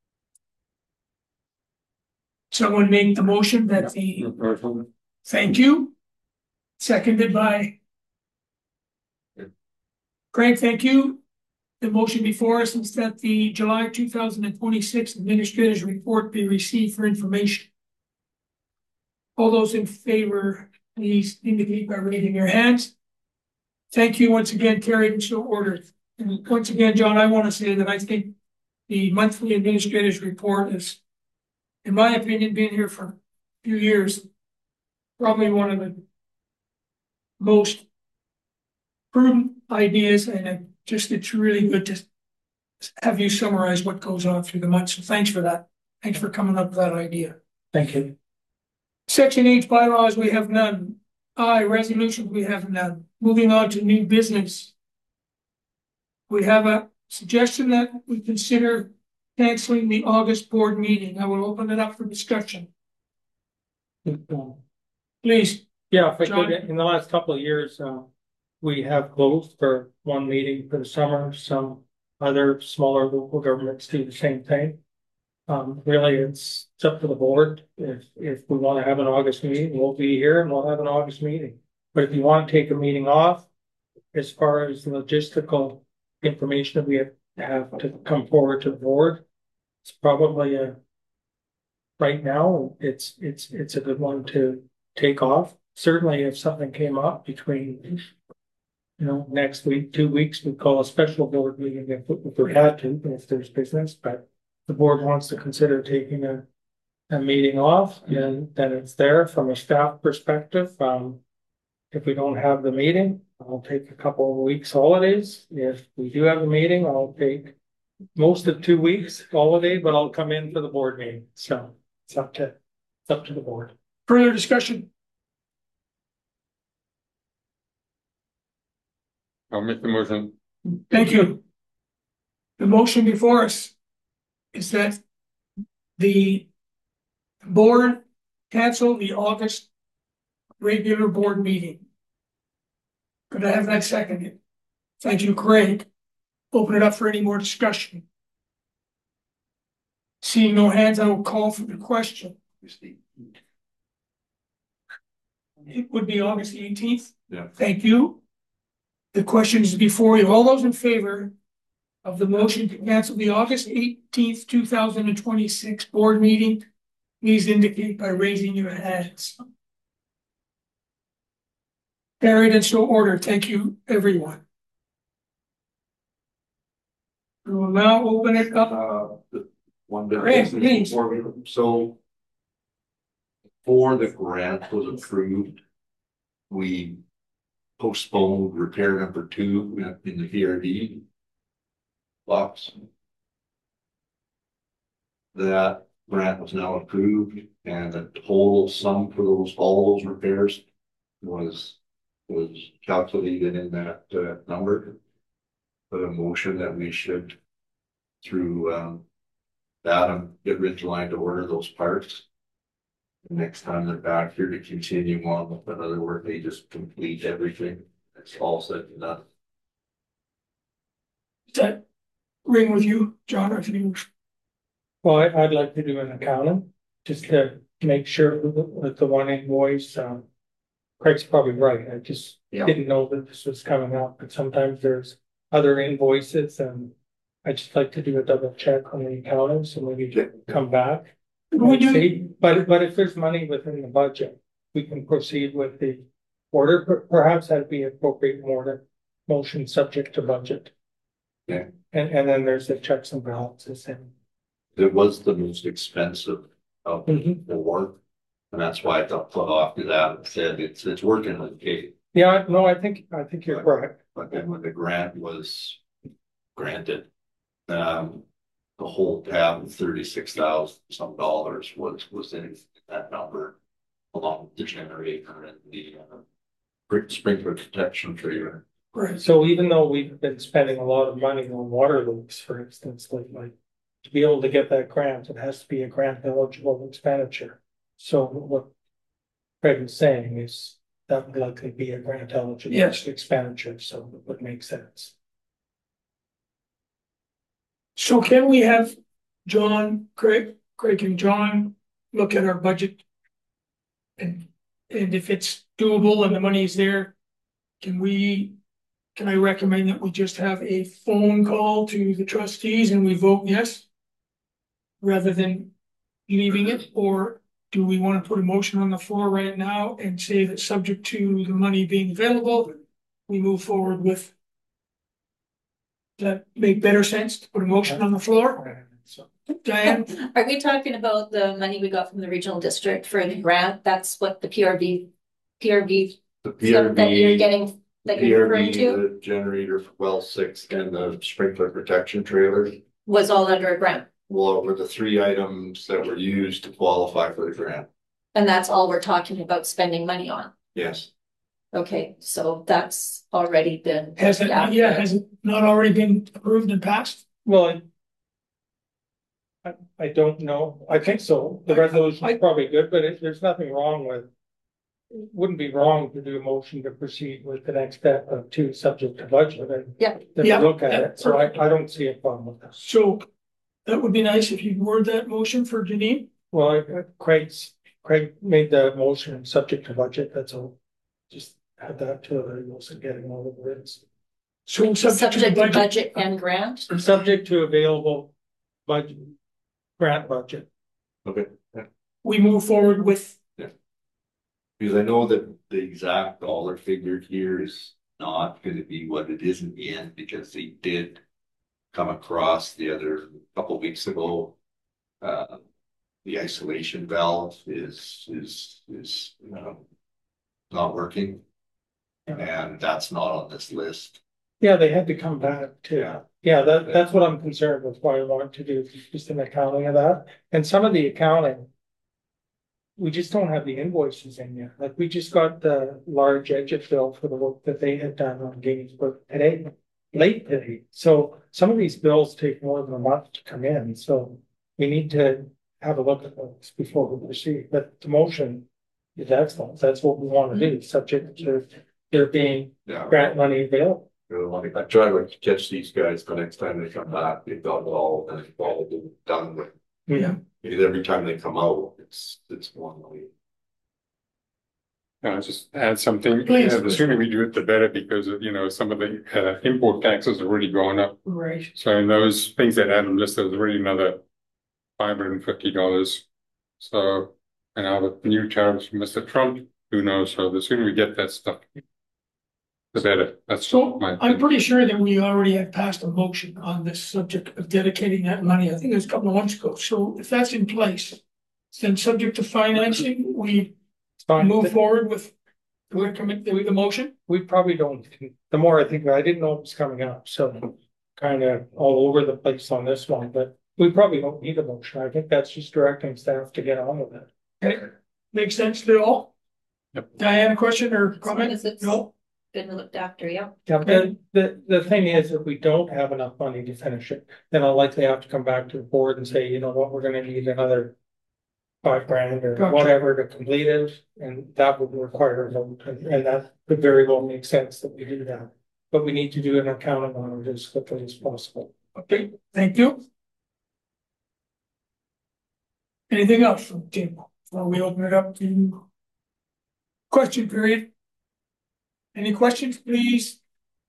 A: Someone make the motion that the, thank you. Seconded by Craig, thank you. The motion before us is that the July 2026 administrators report be received for information. All those in favor, please indicate by raising your hands. Thank you once again, carried and so ordered. And once again, John, I want to say that I think the monthly administrators report is, in my opinion, been here for a few years, probably one of the most prudent ideas, and it's really good to have you summarize what goes on through the month. So thanks for that. Thanks for coming up with that idea.
C: Thank you.
A: Section H bylaws, we have none. I, resolutions, we have none. Moving on to new business. We have a suggestion that we consider canceling the August board meeting. I will open it up for discussion. Please.
C: Yeah, if I
A: John?
C: could, in the last couple of years, we have closed for one meeting for the summer. Some other smaller local governments do the same thing. Really, it's up to the board. If we want to have an August meeting, we'll be here and we'll have an August meeting. But if you want to take a meeting off, as far as logistical information that we have to come forward to the board, it's probably right now it's a good one to take off. Certainly, if something came up between, next week, 2 weeks, we'd call a special board meeting if we had to, if there's business. But the board wants to consider taking a meeting off, and then it's there from a staff perspective. If we don't have the meeting, I'll take a couple of weeks holidays. If we do have a meeting, I'll take most of 2 weeks holiday, but I'll come in for the board meeting. So it's up to the board.
A: Further discussion?
F: I'll make the motion.
A: Thank you. The motion before us is that the board cancel the August regular board meeting. Could I have that seconded? Thank you, Craig. Open it up for any more discussion. Seeing no hands, I will call for the question. It would be August the 18th.
B: Yeah.
A: Thank you. The question is before you. All those in favor of the motion to cancel the August 18th, 2026 board meeting, please indicate by raising your hands. Carried and so ordered. Thank you, everyone. We will now open it up.
B: One bit.
A: Great, please.
B: So before the grant was approved, we postponed repair number 2 in the VRD box. That grant was now approved, and the total sum for all those repairs was calculated in that number. But a motion that we should, through Adam, get Ridgeline to order those parts. Next time they're back here to continue on with another work, they just complete everything. It's all said and done.
A: Does that ring with you, John, or you?
C: Well, I'd like to do an accounting just to make sure that the one invoice, Craig's probably right. I just didn't know that this was coming up, but sometimes there's other invoices, and I just like to do a double check on the accounting, so maybe come back.
A: We do.
C: See, but if there's money within the budget, we can proceed with the order. Perhaps that'd be appropriate order motion subject to budget.
B: Yeah.
C: And then there's the checks and balances, and
B: It was the most expensive of the work, and that's why I got put off to that and said it's working okay.
C: yeah, no, I think you're correct.
B: But then when the grant was granted, the whole tab of $36,000 some was in that number, along with the generator and the sprinkler protection trailer.
A: Right.
C: So even though we've been spending a lot of money on water leaks, for instance, like to be able to get that grant, it has to be a grant eligible expenditure. So what Craig is saying is that would likely be a grant eligible expenditure, so it would make sense.
A: So can we have Craig and John look at our budget? And if it's doable and the money is there, can we can I recommend that we just have a phone call to the trustees and we vote yes? Rather than leaving it, or do we want to put a motion on the floor right now and say that subject to the money being available, we move forward with? Does that make better sense to put a motion on the floor?
C: So,
A: Diane,
G: Are we talking about the money we got from the regional district for the grant? That's what the PRV
B: The
G: stuff that you're
B: PRV,
G: getting, that you're referring
B: PRV,
G: to,
B: the generator for well 6 and the sprinkler protection trailer.
G: was all under a grant.
B: Well, were the 3 items that were used to qualify for the grant.
G: And that's all we're talking about spending money on.
B: Yes.
G: Okay, so that's already been.
A: has it, yeah, has it not already been approved and passed?
C: well, I don't know. I think so. The resolution is probably good, but there's nothing wrong with. It wouldn't be wrong to do a motion to proceed with the next step of 2 subject to budget and.
G: Yeah.
C: Then
A: Yeah.
C: look at
A: Yeah.
C: it. So I don't see a problem with that.
A: So that would be nice if you word that motion for Janine.
C: Well, Craig made the motion subject to budget. That's all. Just add that to the rules and getting all the words.
A: So subject to the
G: Subject to
A: budget,
G: budget and grant.
C: Subject to available budget, grant budget.
B: Okay.
A: we move forward with,
B: Because I know that the exact dollar figure here is not gonna be what it is in the end, because they did come across the other couple of weeks ago. The isolation valve is not working. And that's not on this list.
C: Yeah, they had to come back to,
B: Yeah.
C: yeah, that's what I'm concerned with, why I want to do just an accounting of that. And some of the accounting. We just don't have the invoices in yet. Like, we just got the large exit bill for the work that they had done on Gainsborough today, late today. So some of these bills take more than a month to come in, so we need to have a look at those before we proceed. But the motion is excellent. That's what we want to do, subject to there being
B: Yeah.
C: grant money available.
B: I try to catch these guys the next time they come back, they've got it all and it's all been done with.
A: Yeah.
B: Because every time they come out, it's one way.
F: I'll just add something.
A: Please.
F: The sooner we do it, the better, because some of the import taxes are already going up.
A: right,
F: So in those things that Adam listed, there's already another $550. So, and now the new tariffs from Mr. Trump, who knows? So the sooner we get that stuff, the better. That's
A: so
F: my
A: I'm
F: opinion.
A: pretty sure that we already have passed a motion on this subject of dedicating that money, I think it was a couple of months ago, so if that's in place. Then subject to financing, we
C: It's fine.
A: move forward with the motion.
C: We probably don't, the more I think, I didn't know it was coming up, so kind of all over the place on this one, but we probably don't need a motion. I think that's just directing staff to get on with it.
A: Okay, makes sense to all?
F: Yep.
A: Diane, a question or comment?
G: as it's-
A: No,
G: Been looked after, yeah.
C: Yeah, and the thing is, if we don't have enough money to finish it, then I'll likely have to come back to the board and say, you know what, we're gonna need another $5,000 or
A: Gotcha.
C: whatever to complete it, and that would require a vote, and that could very well make sense that we do that. But we need to do an accounting on it as quickly as possible.
A: okay, thank you. Anything else from the table before we open it up to question period? Any questions, please?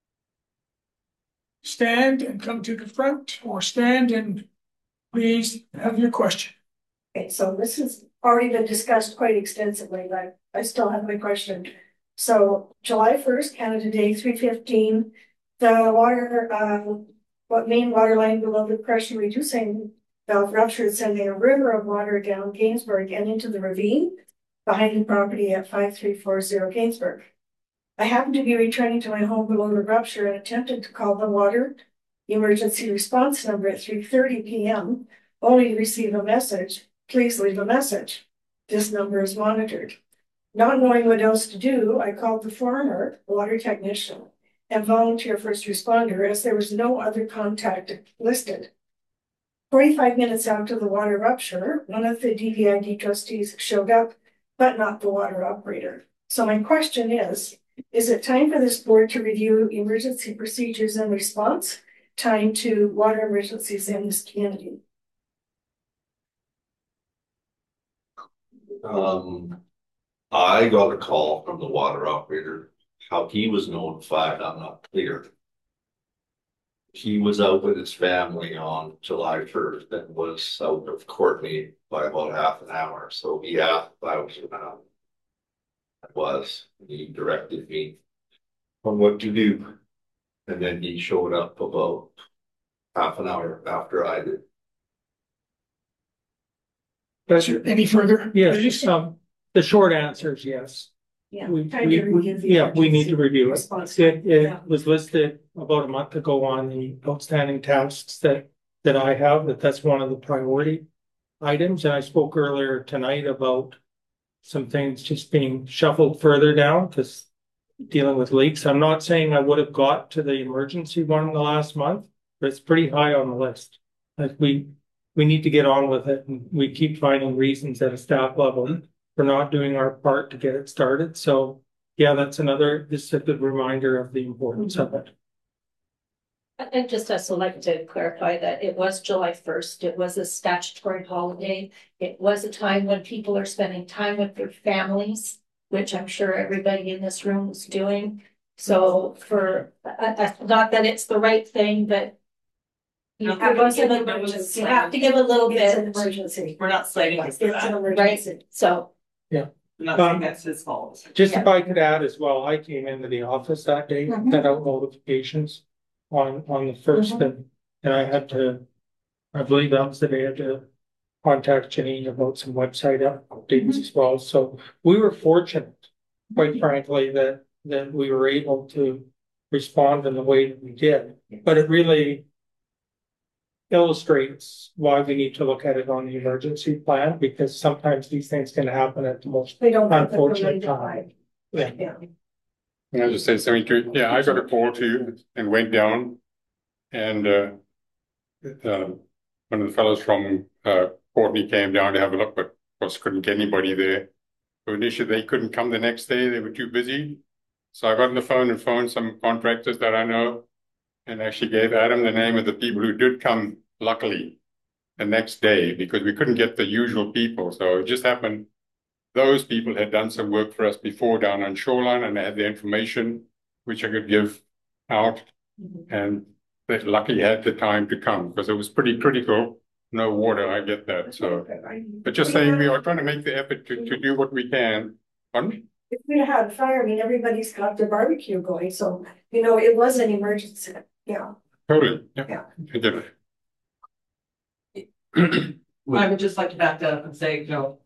A: Stand and come to the front, or stand and please have your question.
H: Okay, so this has already been discussed quite extensively, but I still have my question. So July 1st, Canada Day, 3:15, the water, main water line below the pressure reducing valve ruptured, sending a river of water down Gainsborough and into the ravine behind the property at 5340 Gainsborough. I happened to be returning to my home below the rupture and attempted to call the water emergency response number at 3:30 p.m. only to receive a message. Please leave a message. This number is monitored. Not knowing what else to do, I called the former water technician and volunteer first responder, as there was no other contact listed. 45 minutes after the water rupture, one of the DVID trustees showed up, but not the water operator. So my question is it time for this board to review emergency procedures and response time to water emergencies in this community?
B: I got a call from the water operator How he was notified, I'm not clear. He was out with his family on July 1st and was south of Courtney by about half an hour. So he asked if I was around. I was. He directed me on what to do. And then he showed up about half an hour after I did.
A: Is there any further?
C: Yes, the short answer is yes.
H: Yeah.
C: We
H: Time to review the
C: need to review it.
H: response.
C: It
H: Yeah.
C: was listed about a month ago on the outstanding tasks that I have, that's one of the priority items. And I spoke earlier tonight about some things just being shuffled further down because dealing with leaks. I'm not saying I would have got to the emergency one in the last month, but it's pretty high on the list. Like we need to get on with it, and we keep finding reasons at a staff level for not doing our part to get it started. So yeah, this is a good reminder of the importance of it.
G: I'd just also like to clarify that it was July 1st. It was a statutory holiday. It was a time when people are spending time with their families, which I'm sure everybody in this room was doing. So not that it's the right thing, but you have to give a little
H: It's an
G: bit,
H: emergency.
I: We're not slating
H: It's
I: us for
H: an
I: that.
H: emergency.
G: so.
I: I'm not saying that's his fault.
C: Just if I could add as well, I came into the office that day,
H: Mhm.
C: sent out notifications on the first, and I had to, I believe that was the day I had to contact Janine about some website updates as well. So we were fortunate, quite frankly, that we were able to respond in the way that we did. But it really illustrates why we need to look at it on the emergency plan, because sometimes these things can happen at the most
H: They don't.
C: unfortunate time. Yeah.
H: Yeah.
F: And I just said something to you. Yeah, I got a call too and went down. And one of the fellows from Courtney came down to have a look, but of course couldn't get anybody there. So initially they couldn't come the next day, they were too busy. So I got on the phone and phoned some contractors that I know and actually gave Adam the name of the people who did come, luckily, the next day, because we couldn't get the usual people. So it just happened, those people had done some work for us before down on Shoreline, and they had the information which I could give out. And they luckily had the time to come, because it was pretty critical. No water, I get that. So, but just saying, we are trying to make the effort to do what we can. Pardon?
H: If we had fire, I mean, everybody's got their barbecue going, so, it was an emergency, yeah.
F: Totally,
H: Yeah.
F: yeah. I get it.
I: I would just like to back that up and say,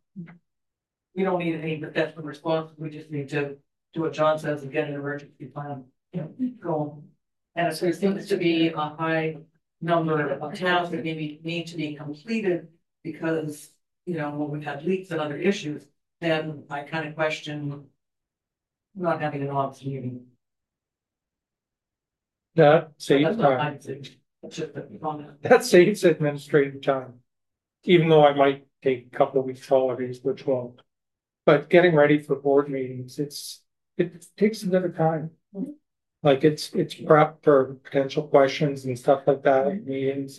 I: we don't need any professional response. We just need to do what John says and get an emergency plan, going. And if there seems to be a high number of towns that maybe need to be completed because, when we've had leaks and other issues, then I kind of question not having an August meeting.
C: That saves
I: That's not
C: time.
I: my decision. It's just a comment.
C: That saves administrative time. Even though I might take a couple of weeks holidays, which won't. But getting ready for board meetings, it takes a bit of time. Like it's prep for potential questions and stuff like that at meetings.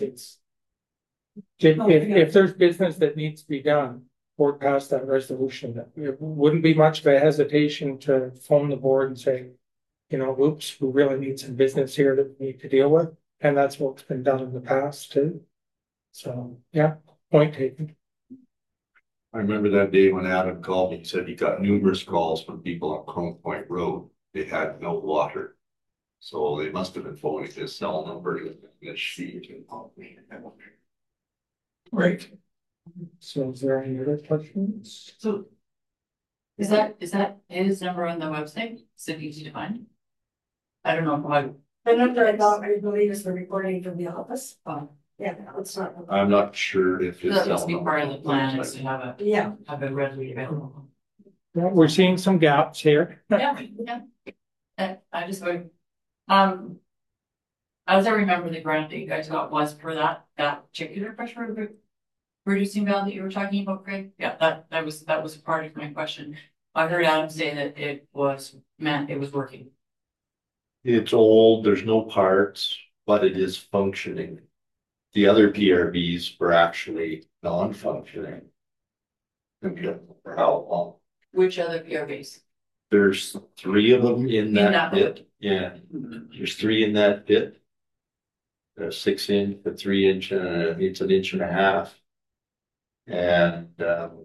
C: If there's business that needs to be done, board pass that resolution, it wouldn't be much of a hesitation to phone the board and say, oops, we really need some business here that we need to deal with. And that's what's been done in the past too. So yeah, point taken.
B: I remember that day when Adam called me, he said he got numerous calls from people on Chrome Point Road. They had no water. So they must have been phoning his cell number and this sheet.
A: Right.
C: So is there any other questions?
J: So is that his number on the website? Is it easy to find? I don't know how.
H: The number I believe is the recording from the office.
J: Oh.
H: Yeah, it's not.
B: I'm not sure if his
J: That
B: cell
J: must be
B: number.
J: part of the plan is to have
H: Yeah.
J: it readily available.
C: Yeah, we're seeing some gaps here.
J: Yeah. I just would, as I remember, the grant that you guys got was for that particular pressure reducing valve that you were talking about, Craig. Yeah, that was a part of my question. I heard Adam say that it was working.
B: It's old, there's no parts, but it is functioning. The other PRVs were actually non-functioning. For how long?
J: Which other PRVs?
B: There's 3 of them in
J: that
B: that pit. Yeah, there's 3 in that pit. A 6-inch, a 3-inch, it's an 1.5 inches. And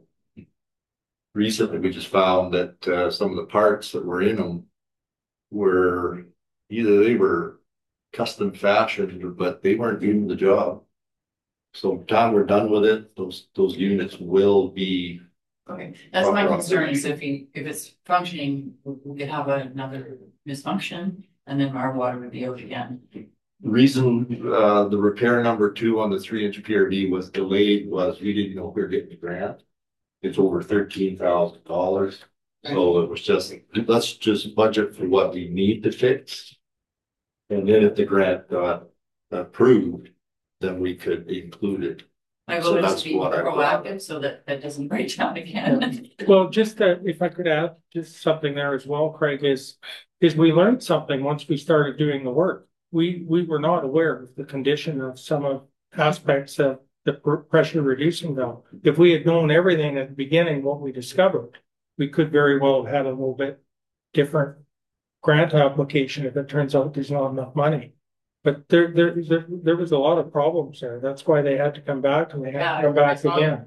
B: recently we just found that some of the parts that were in them were either they were custom fashioned, but they weren't doing the job. So by the time we're done with it, those units will be.
J: Okay, that's my concern is if it's functioning, we could have another misfunction and then our water would be out again.
B: The reason the repair number 2 on the 3-inch PRD was delayed was we didn't know we were getting the grant. It's over $13,000. So it was just, let's just budget for what we need to fix. And then if the grant got approved, then we could include it.
J: My
B: So
J: goal is
B: that's
J: to be
B: what I-
J: proactive so that doesn't break down again.
C: Well, just if I could add just something there as well, Craig, is we learned something once we started doing the work. We were not aware of the condition of some of aspects of the pressure reducing valve. If we had known everything at the beginning, what we discovered, we could very well have had a little bit different grant application if it turns out there's not enough money. But there was a lot of problems there. That's why they had to come back and they had to come back again.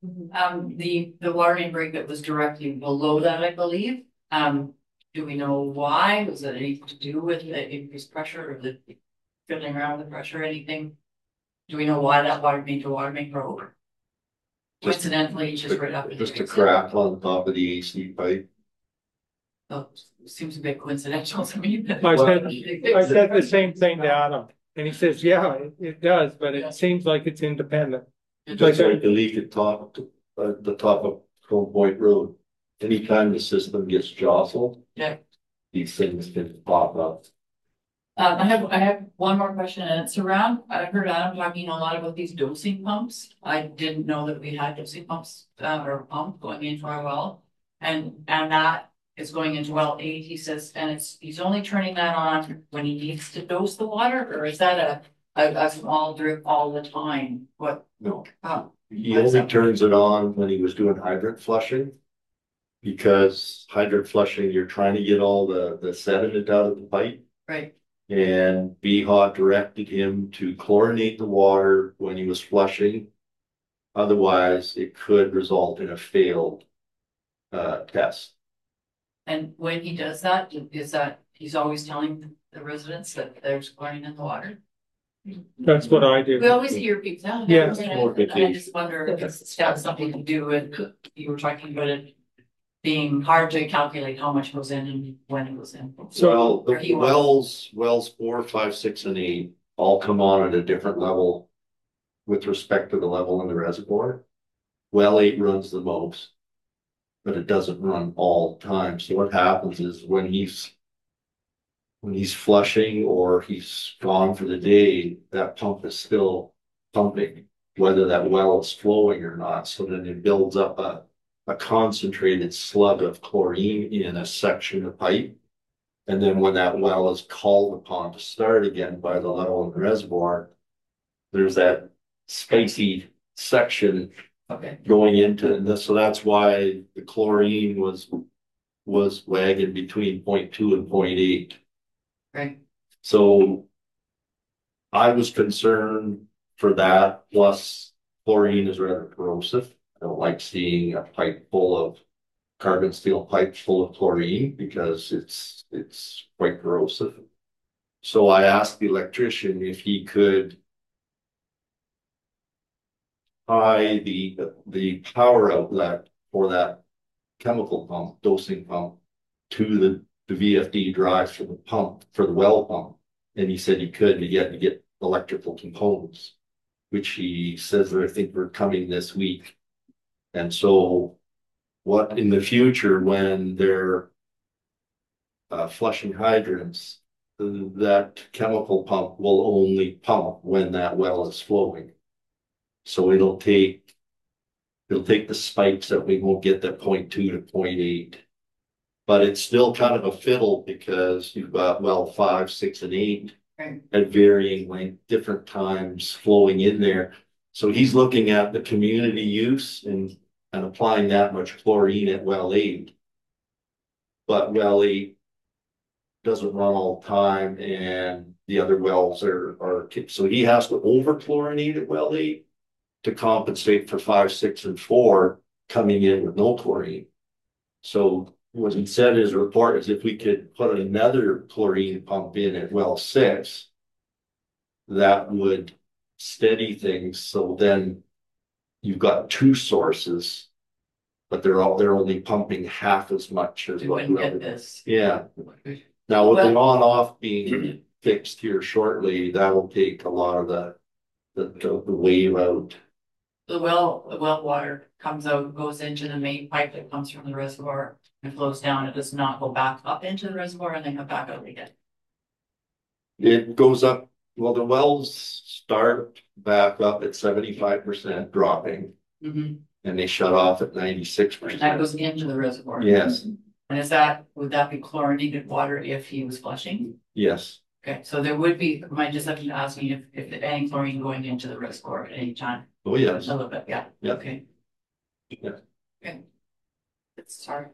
J: The water main break that was directly below that, I believe. Do we know why? Was it anything to do with the increased pressure or the fiddling around with the pressure or anything? Do we know why that water main broke? Coincidentally, just right after.
B: Just a crack on top of the AC pipe.
J: Oh, seems a bit coincidental to me.
C: I said the same thing to Adam, and he says, yeah, it does, but it seems like it's independent.
B: Just like the leak at the top of Cone Point Road. Anytime the system gets jostled,
J: Yeah.
B: these things can pop up.
J: I have one more question, and it's around, I heard Adam talking a lot about these dosing pumps. I didn't know that we had dosing pumps, or a pump going into our well. And that is going into well 8, he says, and he's only turning that on when he needs to dose the water, or is that a small drip all the time? What?
B: No.
J: Oh,
B: He only turns it on when he was doing hydrant flushing. Because hydrant flushing, you're trying to get all the sediment out of the pipe.
J: right.
B: And BHOT directed him to chlorinate the water when he was flushing. Otherwise, it could result in a failed test.
J: And when he does that, is that he's always telling the residents that there's chlorine in the water?
C: That's what I do.
J: We always hear people tell.
C: Yeah.
J: I just wonder if it's got something to do with, you were talking about it being hard to calculate how much goes in and when it goes in.
B: So
J: Or
B: the
J: he was.
B: wells 4, 5, 6, and 8 all come on at a different level with respect to the level in the reservoir. Well 8 runs the most, but it doesn't run all the time. So what happens is when he's flushing or he's gone for the day, that pump is still pumping, whether that well is flowing or not. So then it builds up a concentrated slug of chlorine in a section of pipe. And then when that well is called upon to start again by the level in the reservoir, there's that spicy section
J: Okay.
B: going into this. So that's why the chlorine was wagging between 0.2 and 0.8.
J: Right.
B: So I was concerned for that. Plus chlorine is rather corrosive. I don't like seeing a pipe full of carbon steel pipe full of chlorine because it's quite corrosive. So I asked the electrician if he could tie the power outlet for that chemical pump, dosing pump, to the VFD drive for the pump, for the well pump. And he said he could, but he had to get electrical components, which he says that I think were coming this week. And so what in the future, when they're flushing hydrants, that chemical pump will only pump when that well is flowing. So it'll take the spikes that we won't get that 0.2 to 0.8. But it's still kind of a fiddle because you've got well 5, 6, and 8
J: Right.
B: at varying length, different times flowing in there. So he's looking at the community use and applying that much chlorine at well 8 but well 8 doesn't run all the time, and the other wells are, so he has to over chlorinate at well 8 to compensate for 5, 6, and 4 coming in with no chlorine. So what he said in his report is if we could put another chlorine pump in at well 6, that would steady things. So then you've got 2 sources, but they're only pumping half as much as
J: We
B: what
J: wouldn't
B: well
J: get this.
B: Yeah. Now with the
J: Well-
B: on-off being fixed here shortly, that will take a lot of the wave out.
J: The well water comes out, goes into the main pipe that comes from the reservoir and flows down. It does not go back up into the reservoir and then come back out again.
B: It goes up, well, the wells start back up at 75% dropping,
J: Mhm.
B: and they shut off at
J: And that
B: 96%.
J: goes into the reservoir.
B: Yes,
J: And would that be chlorinated water if he was flushing?
B: yes.
J: Okay, so there would be, might just have to ask me if any chlorine going into the reservoir at any time.
B: Oh, yes.
J: A little bit, yeah.
B: Yeah.
J: Okay.
B: Yeah.
J: Okay. It's hard.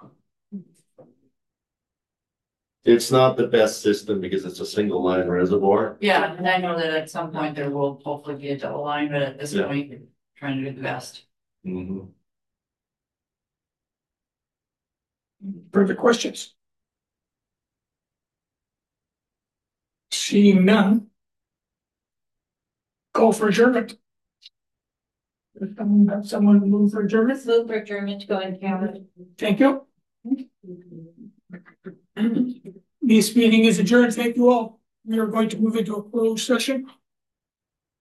B: It's not the best system because it's a single line reservoir.
J: Yeah, and I know that at some point there will hopefully be a double line, but at this
B: Yeah.
J: point, trying to do the best.
B: Mhm.
A: Further questions? Seeing none. Call for adjournment. Someone move for adjournment?
G: Move for adjournment to go in camera.
A: Thank you. This meeting is adjourned. Thank you all. We are going to move into a closed session.